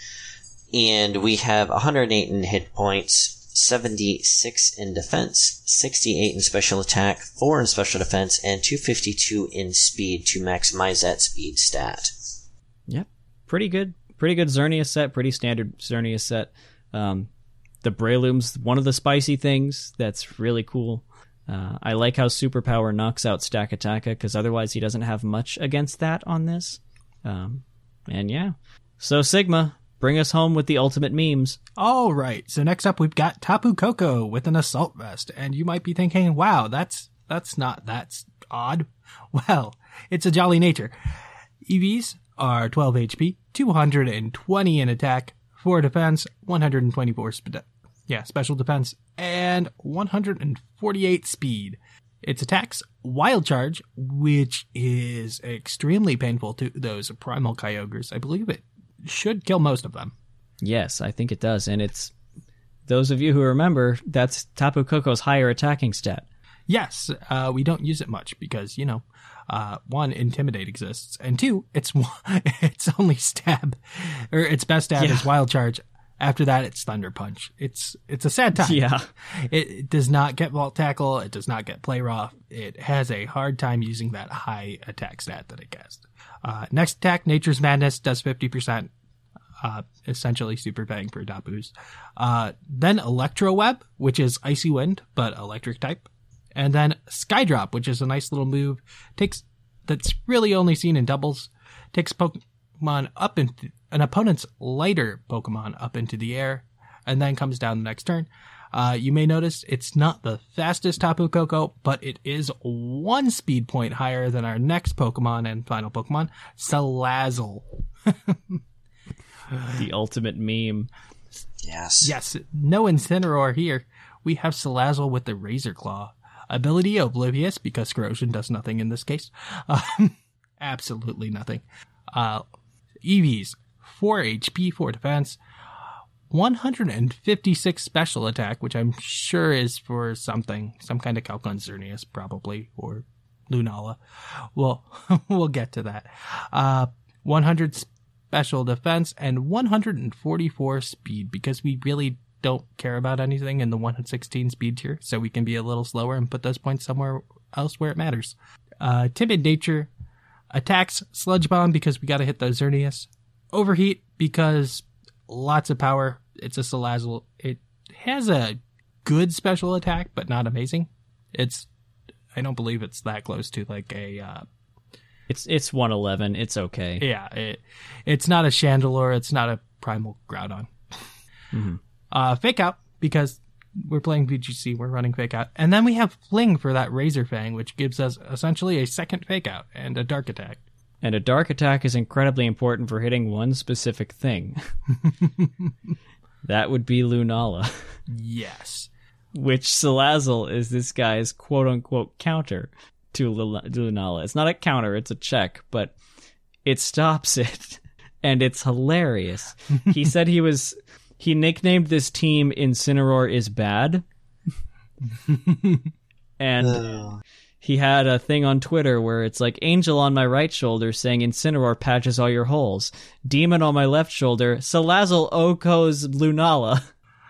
And we have 108 in hit points, 76 in defense, 68 in special attack, 4 in special defense, and 252 in speed to maximize that speed stat. Yep. Pretty good Xerneas set, pretty standard Xerneas set. the Breloom's one of the spicy things that's really cool. I like how Superpower knocks out Stakataka, because otherwise he doesn't have much against that on this. And yeah. So Sigma, bring us home with the ultimate memes. All right. So next up, we've got Tapu Koko with an assault vest. And you might be thinking, wow, that's odd. Well, it's a jolly nature. EVs are 12 HP, 220 in attack, 4 defense, 124 special defense, and 148 speed. Its attacks, Wild Charge, which is extremely painful to those primal Kyogres. I believe it should kill most of them. Yes, I think it does. And it's, those of you who remember, that's Tapu Koko's higher attacking stat. Yes, we don't use it much because, one, Intimidate exists, and two, it's only stab, or its best stab is Wild Charge. After that, it's Thunder Punch. It's a sad time. Yeah. It does not get Vault Tackle. It does not get Play Rough. It has a hard time using that high attack stat that it gets. Next attack, Nature's Madness, does 50%. Essentially super bang for Tapus. Then Electro Web, which is Icy Wind, but electric type. And then Skydrop, which is a nice little move. That's really only seen in doubles. Takes Pokemon up into an opponent's lighter Pokemon up into the air, and then comes down the next turn. You may notice it's not the fastest Tapu Koko, but it is 1 speed point higher than our next Pokemon and final Pokemon, Salazzle. The ultimate meme. Yes. Yes, no Incineroar here. We have Salazzle with the Razor Claw. Ability Oblivious, because Corrosion does nothing in this case. Absolutely nothing. EVs, 4 HP, 4 defense, 156 special attack, which I'm sure is for something, some kind of Calcon Xerneas probably, or Lunala. We'll get to that. 100 special defense and 144 speed, because we really don't care about anything in the 116 speed tier, so we can be a little slower and put those points somewhere else where it matters. Timid Nature, attacks Sludge Bomb because we gotta hit those Xerneas. Overheat because lots of power. It's a Salazzle. It has a good special attack, but not amazing. I don't believe it's that close to like a... It's 111. It's okay. Yeah, it's not a Chandelure. It's not a Primal Groudon. Mm-hmm. Fake Out, because we're playing VGC, we're running Fake Out. And then we have Fling for that Razor Fang, which gives us essentially a second Fake Out and a Dark Attack. And a Dark Attack is incredibly important for hitting one specific thing. That would be Lunala. Yes. Which Salazzle is this guy's quote-unquote counter to Lunala. It's not a counter, it's a check, but it stops it. And it's hilarious. He said he nicknamed this team Incineroar is Bad. And he had a thing on Twitter where it's like Angel on my right shoulder saying Incineroar patches all your holes. Demon on my left shoulder, Salazzle Oko's Lunala.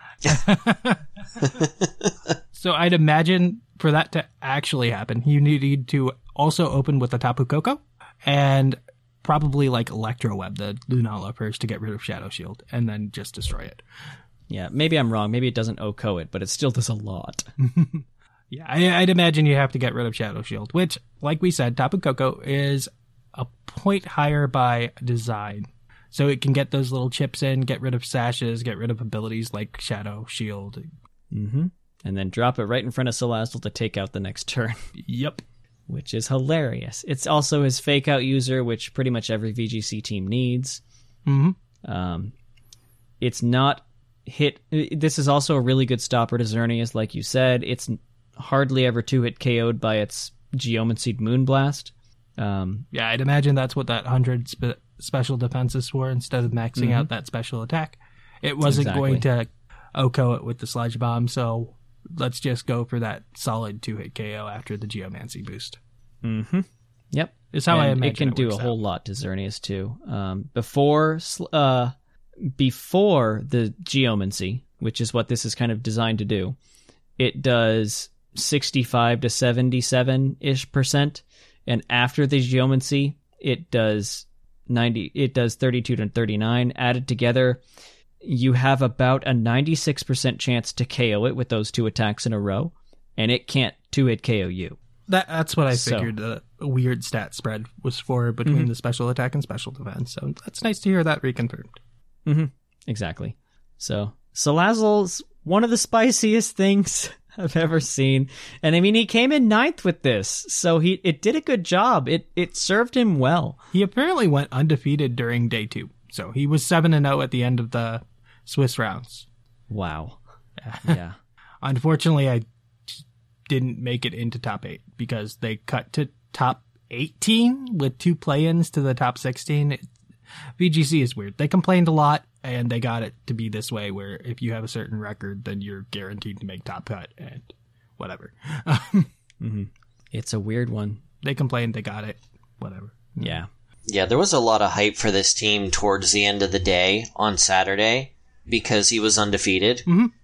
So I'd imagine for that to actually happen, you need to also open with the Tapu Koko and probably like Electro Web the Lunala first to get rid of Shadow Shield and then just destroy it. Yeah, maybe I'm wrong. Maybe it doesn't Oko it, but it still does a lot. Yeah, I'd imagine you have to get rid of Shadow Shield, which, like we said, Tapu Koko is a point higher by design. So it can get those little chips in, get rid of sashes, get rid of abilities like Shadow Shield. Mm-hmm. And then drop it right in front of Salazzle to take out the next turn. Yep. Which is hilarious. It's also his Fake Out user, which pretty much every VGC team needs. Mm-hmm. It's not hit... This is also a really good stopper to Xerneas, like you said. It's hardly ever 2-hit KO'd by its Geomancy'd Moonblast. Yeah, I'd imagine that's what that 100 special defense is for, instead of maxing out that special attack. It wasn't going to Oko it with the Sludge Bomb, so let's just go for that solid 2-hit KO after the Geomancy boost. Mm-hmm. Yep. Is how I imagine it can do a whole lot to Xerneas, too. Before the Geomancy, which is what this is kind of designed to do, it does 65 to 77-ish%, and after the Geomancy, it does 32 to 39. Added together, you have about a 96% chance to KO it with those 2 attacks in a row, and it can't 2-hit KO you. That's what I figured the weird stat spread was for between the special attack and special defense. So that's nice to hear that reconfirmed. Mm-hmm. Exactly. So Salazzle's one of the spiciest things I've ever seen. And I mean, he came in 9th with this, so it did a good job. It served him well. He apparently went undefeated during day 2. So he was 7-0 at the end of the Swiss rounds. Wow. Yeah. Unfortunately, I didn't make it into top 8 because they cut to top 18 with 2 play-ins to the top 16. VGC is weird. They complained a lot, and they got it to be this way where if you have a certain record, then you're guaranteed to make top cut and whatever. It's a weird one. They complained, they got it, whatever. Yeah. Yeah, there was a lot of hype for this team towards the end of the day on Saturday because he was undefeated.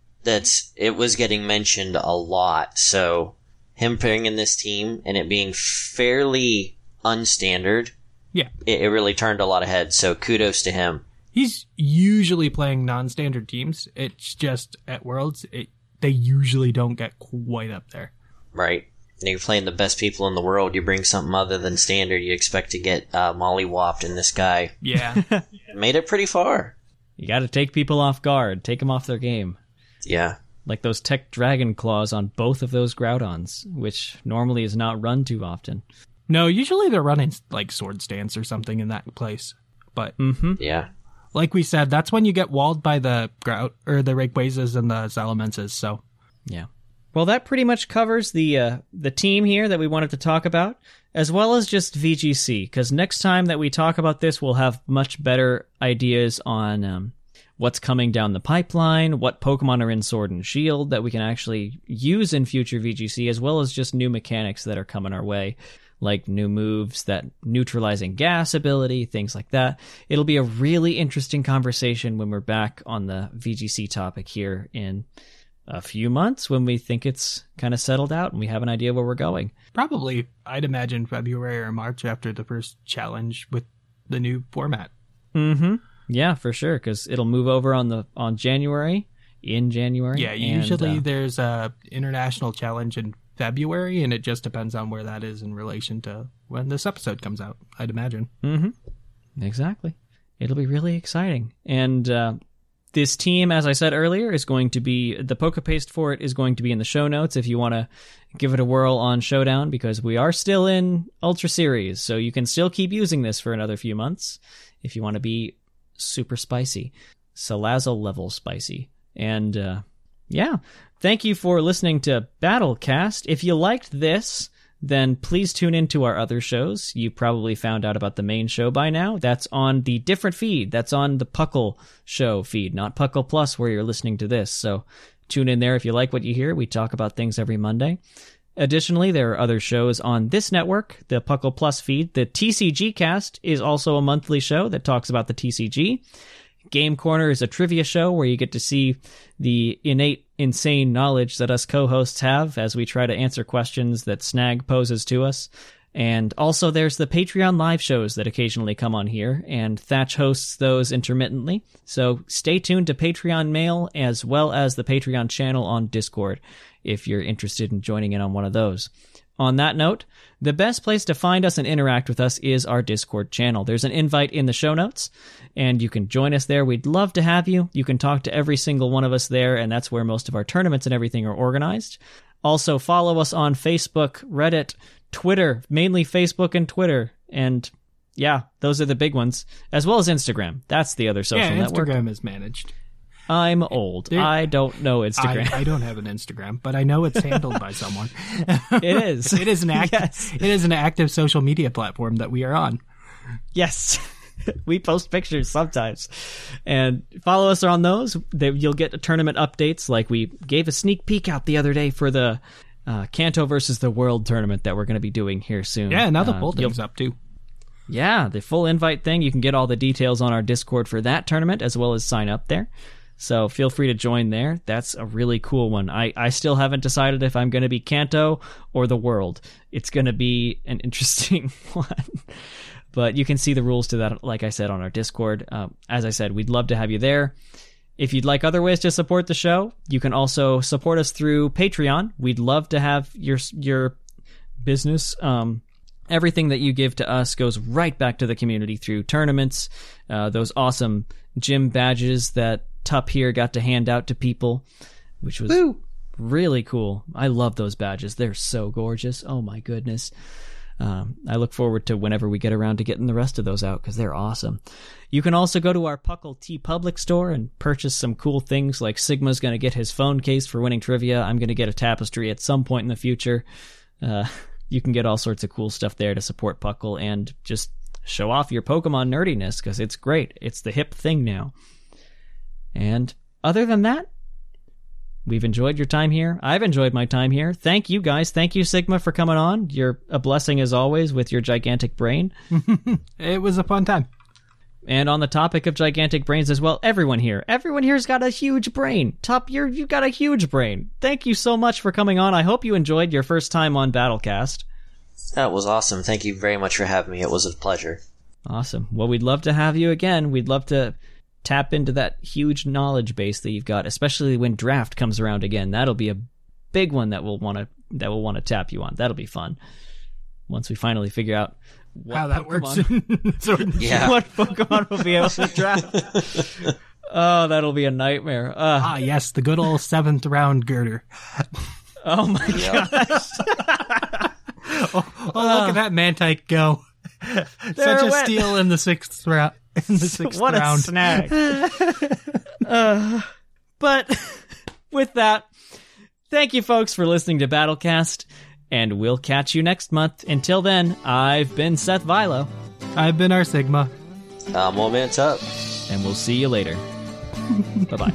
It was getting mentioned a lot. So him bringing this team and it being fairly unstandard, it really turned a lot of heads. So kudos to him. He's usually playing non-standard teams. It's just at Worlds, they usually don't get quite up there. Right. And you're playing the best people in the world. You bring something other than standard, you expect to get mollywopped, and this guy made it pretty far. You got to take people off guard, take them off their game. Yeah. Like those Tech Dragon Claws on both of those Groudons, which normally is not run too often. No, usually they're running like Sword Stance or something in that place. But yeah, like we said, that's when you get walled by the Rayquazas and the Salamences. So yeah. Well, that pretty much covers the team here that we wanted to talk about, as well as just VGC, because next time that we talk about this, we'll have much better ideas on what's coming down the pipeline, what Pokemon are in Sword and Shield that we can actually use in future VGC, as well as just new mechanics that are coming our way, like new moves, that neutralizing gas ability, things like that. It'll be a really interesting conversation when we're back on the VGC topic here in a few months, when we think it's kind of settled out and we have an idea where we're going. Probably, I'd imagine February or March after the first challenge with the new format. Yeah, for sure, because it'll move over in January. Yeah, usually there's a international challenge in February, and it just depends on where that is in relation to when this episode comes out, I'd imagine. Exactly. It'll be really exciting. And this team, as I said earlier, is going to be, the PokePaste for it is going to be in the show notes if you want to give it a whirl on Showdown, because we are still in Ultra Series, so you can still keep using this for another few months if you want to be super spicy. Salazzle level spicy. And yeah, thank you for listening to Battlecast. If you liked this, then please tune into our other shows. You probably found out about the main show by now. That's on the different feed. That's on the Puckle Show feed, not Puckle Plus where you're listening to this. So tune in there if you like what you hear. We talk about things every Monday. Additionally, there are other shows on this network, the Puckle Plus feed. The TCG Cast is also a monthly show that talks about the TCG. Game Corner is a trivia show where you get to see the innate, insane knowledge that us co-hosts have as we try to answer questions that Snag poses to us. And also there's the Patreon live shows that occasionally come on here, and Thatch hosts those intermittently. So stay tuned to Patreon Mail as well as the Patreon channel on Discord if you're interested in joining in on one of those. On that note, the best place to find us and interact with us is our Discord channel. There's an invite in the show notes, and you can join us there. We'd love to have you. You can talk to every single one of us there, and that's where most of our tournaments and everything are organized. Also, follow us on Facebook, Reddit, Twitter, mainly Facebook and Twitter, and yeah, those are the big ones, as well as Instagram. That's the other social network. Instagram is managed. I'm old. I don't know Instagram. I don't have an Instagram, but I know it's handled by someone. It is. It is an active social media platform that we are on. Yes. We post pictures sometimes. And follow us on those. You'll get tournament updates, like we gave a sneak peek out the other day for the Kanto versus the World tournament that we're going to be doing here soon. Yeah, now the poll thing's up too. Yeah, the full invite thing. You can get all the details on our Discord for that tournament, as well as sign up there. So feel free to join there. That's a really cool one. I still haven't decided if I'm going to be Kanto or the World. It's going to be an interesting one. But you can see the rules to that, like I said, on our Discord. As I said, we'd love to have you there. If you'd like other ways to support the show, you can also support us through Patreon. We'd love to have your business. Everything that you give to us goes right back to the community through tournaments, those awesome gym badges that Tup here got to hand out to people, which was really cool. I love those badges. They're so gorgeous. Oh my goodness. I look forward to whenever we get around to getting the rest of those out because they're awesome. You can also go to our Puckle TeePublic store and purchase some cool things like Sigma's going to get his phone case for winning trivia. I'm going to get a tapestry at some point in the future. You can get all sorts of cool stuff there to support Puckle and just show off your Pokemon nerdiness because it's great. It's the hip thing now. And other than that, we've enjoyed your time here. I've enjoyed my time here. Thank you, guys. Thank you, Sigma, for coming on. You're a blessing as always with your gigantic brain. It was a fun time. And on the topic of gigantic brains as well, everyone here's got a huge brain. Tup, you've got a huge brain. Thank you so much for coming on. I hope you enjoyed your first time on Battlecast. That was awesome. Thank you very much for having me. It was a pleasure. Awesome. Well, we'd love to have you again. We'd love to tap into that huge knowledge base that you've got, especially when draft comes around again. That'll be a big one that we'll want to tap you on. That'll be fun. Once we finally figure out how that Pokemon, works. Yeah. What Pokemon will be able to draft. Oh, that'll be a nightmare. Yes, the good old 7th round girder. Oh my gosh. Look at that Mantike go. Such a steal in the 6th round. What a snag. But with that, thank you folks for listening to Battlecast, and we'll catch you next month. Until then, I've been Seth Vilo. I've been our Sigma. I'm Old Man Tup. And we'll see you later. Bye-bye.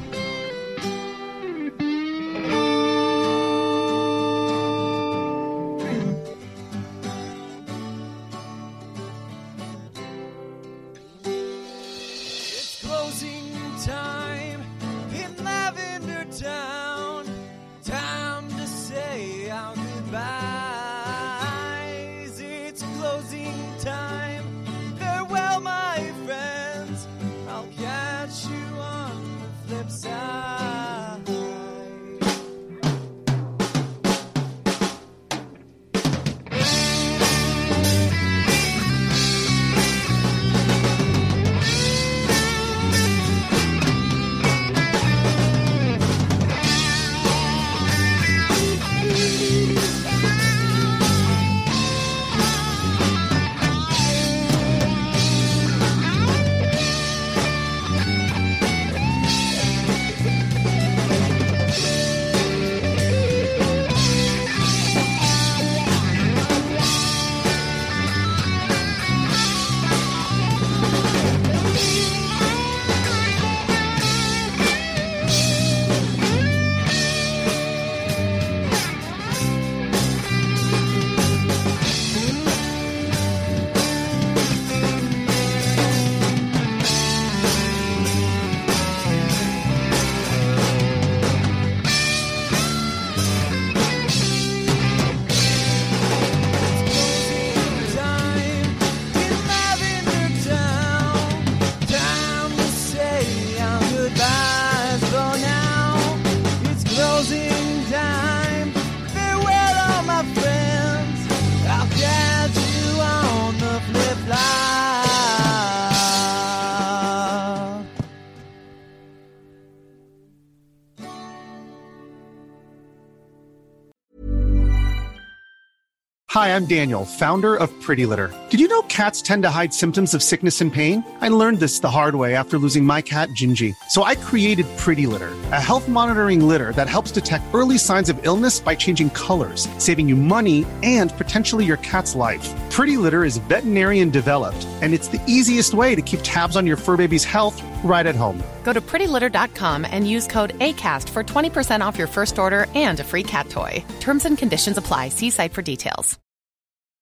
Hi, I'm Daniel, founder of Pretty Litter. Did you know cats tend to hide symptoms of sickness and pain? I learned this the hard way after losing my cat, Gingy. So I created Pretty Litter, a health monitoring litter that helps detect early signs of illness by changing colors, saving you money and potentially your cat's life. Pretty Litter is veterinarian developed, and it's the easiest way to keep tabs on your fur baby's health right at home. Go to prettylitter.com and use code ACAST for 20% off your first order and a free cat toy. Terms and conditions apply. See site for details.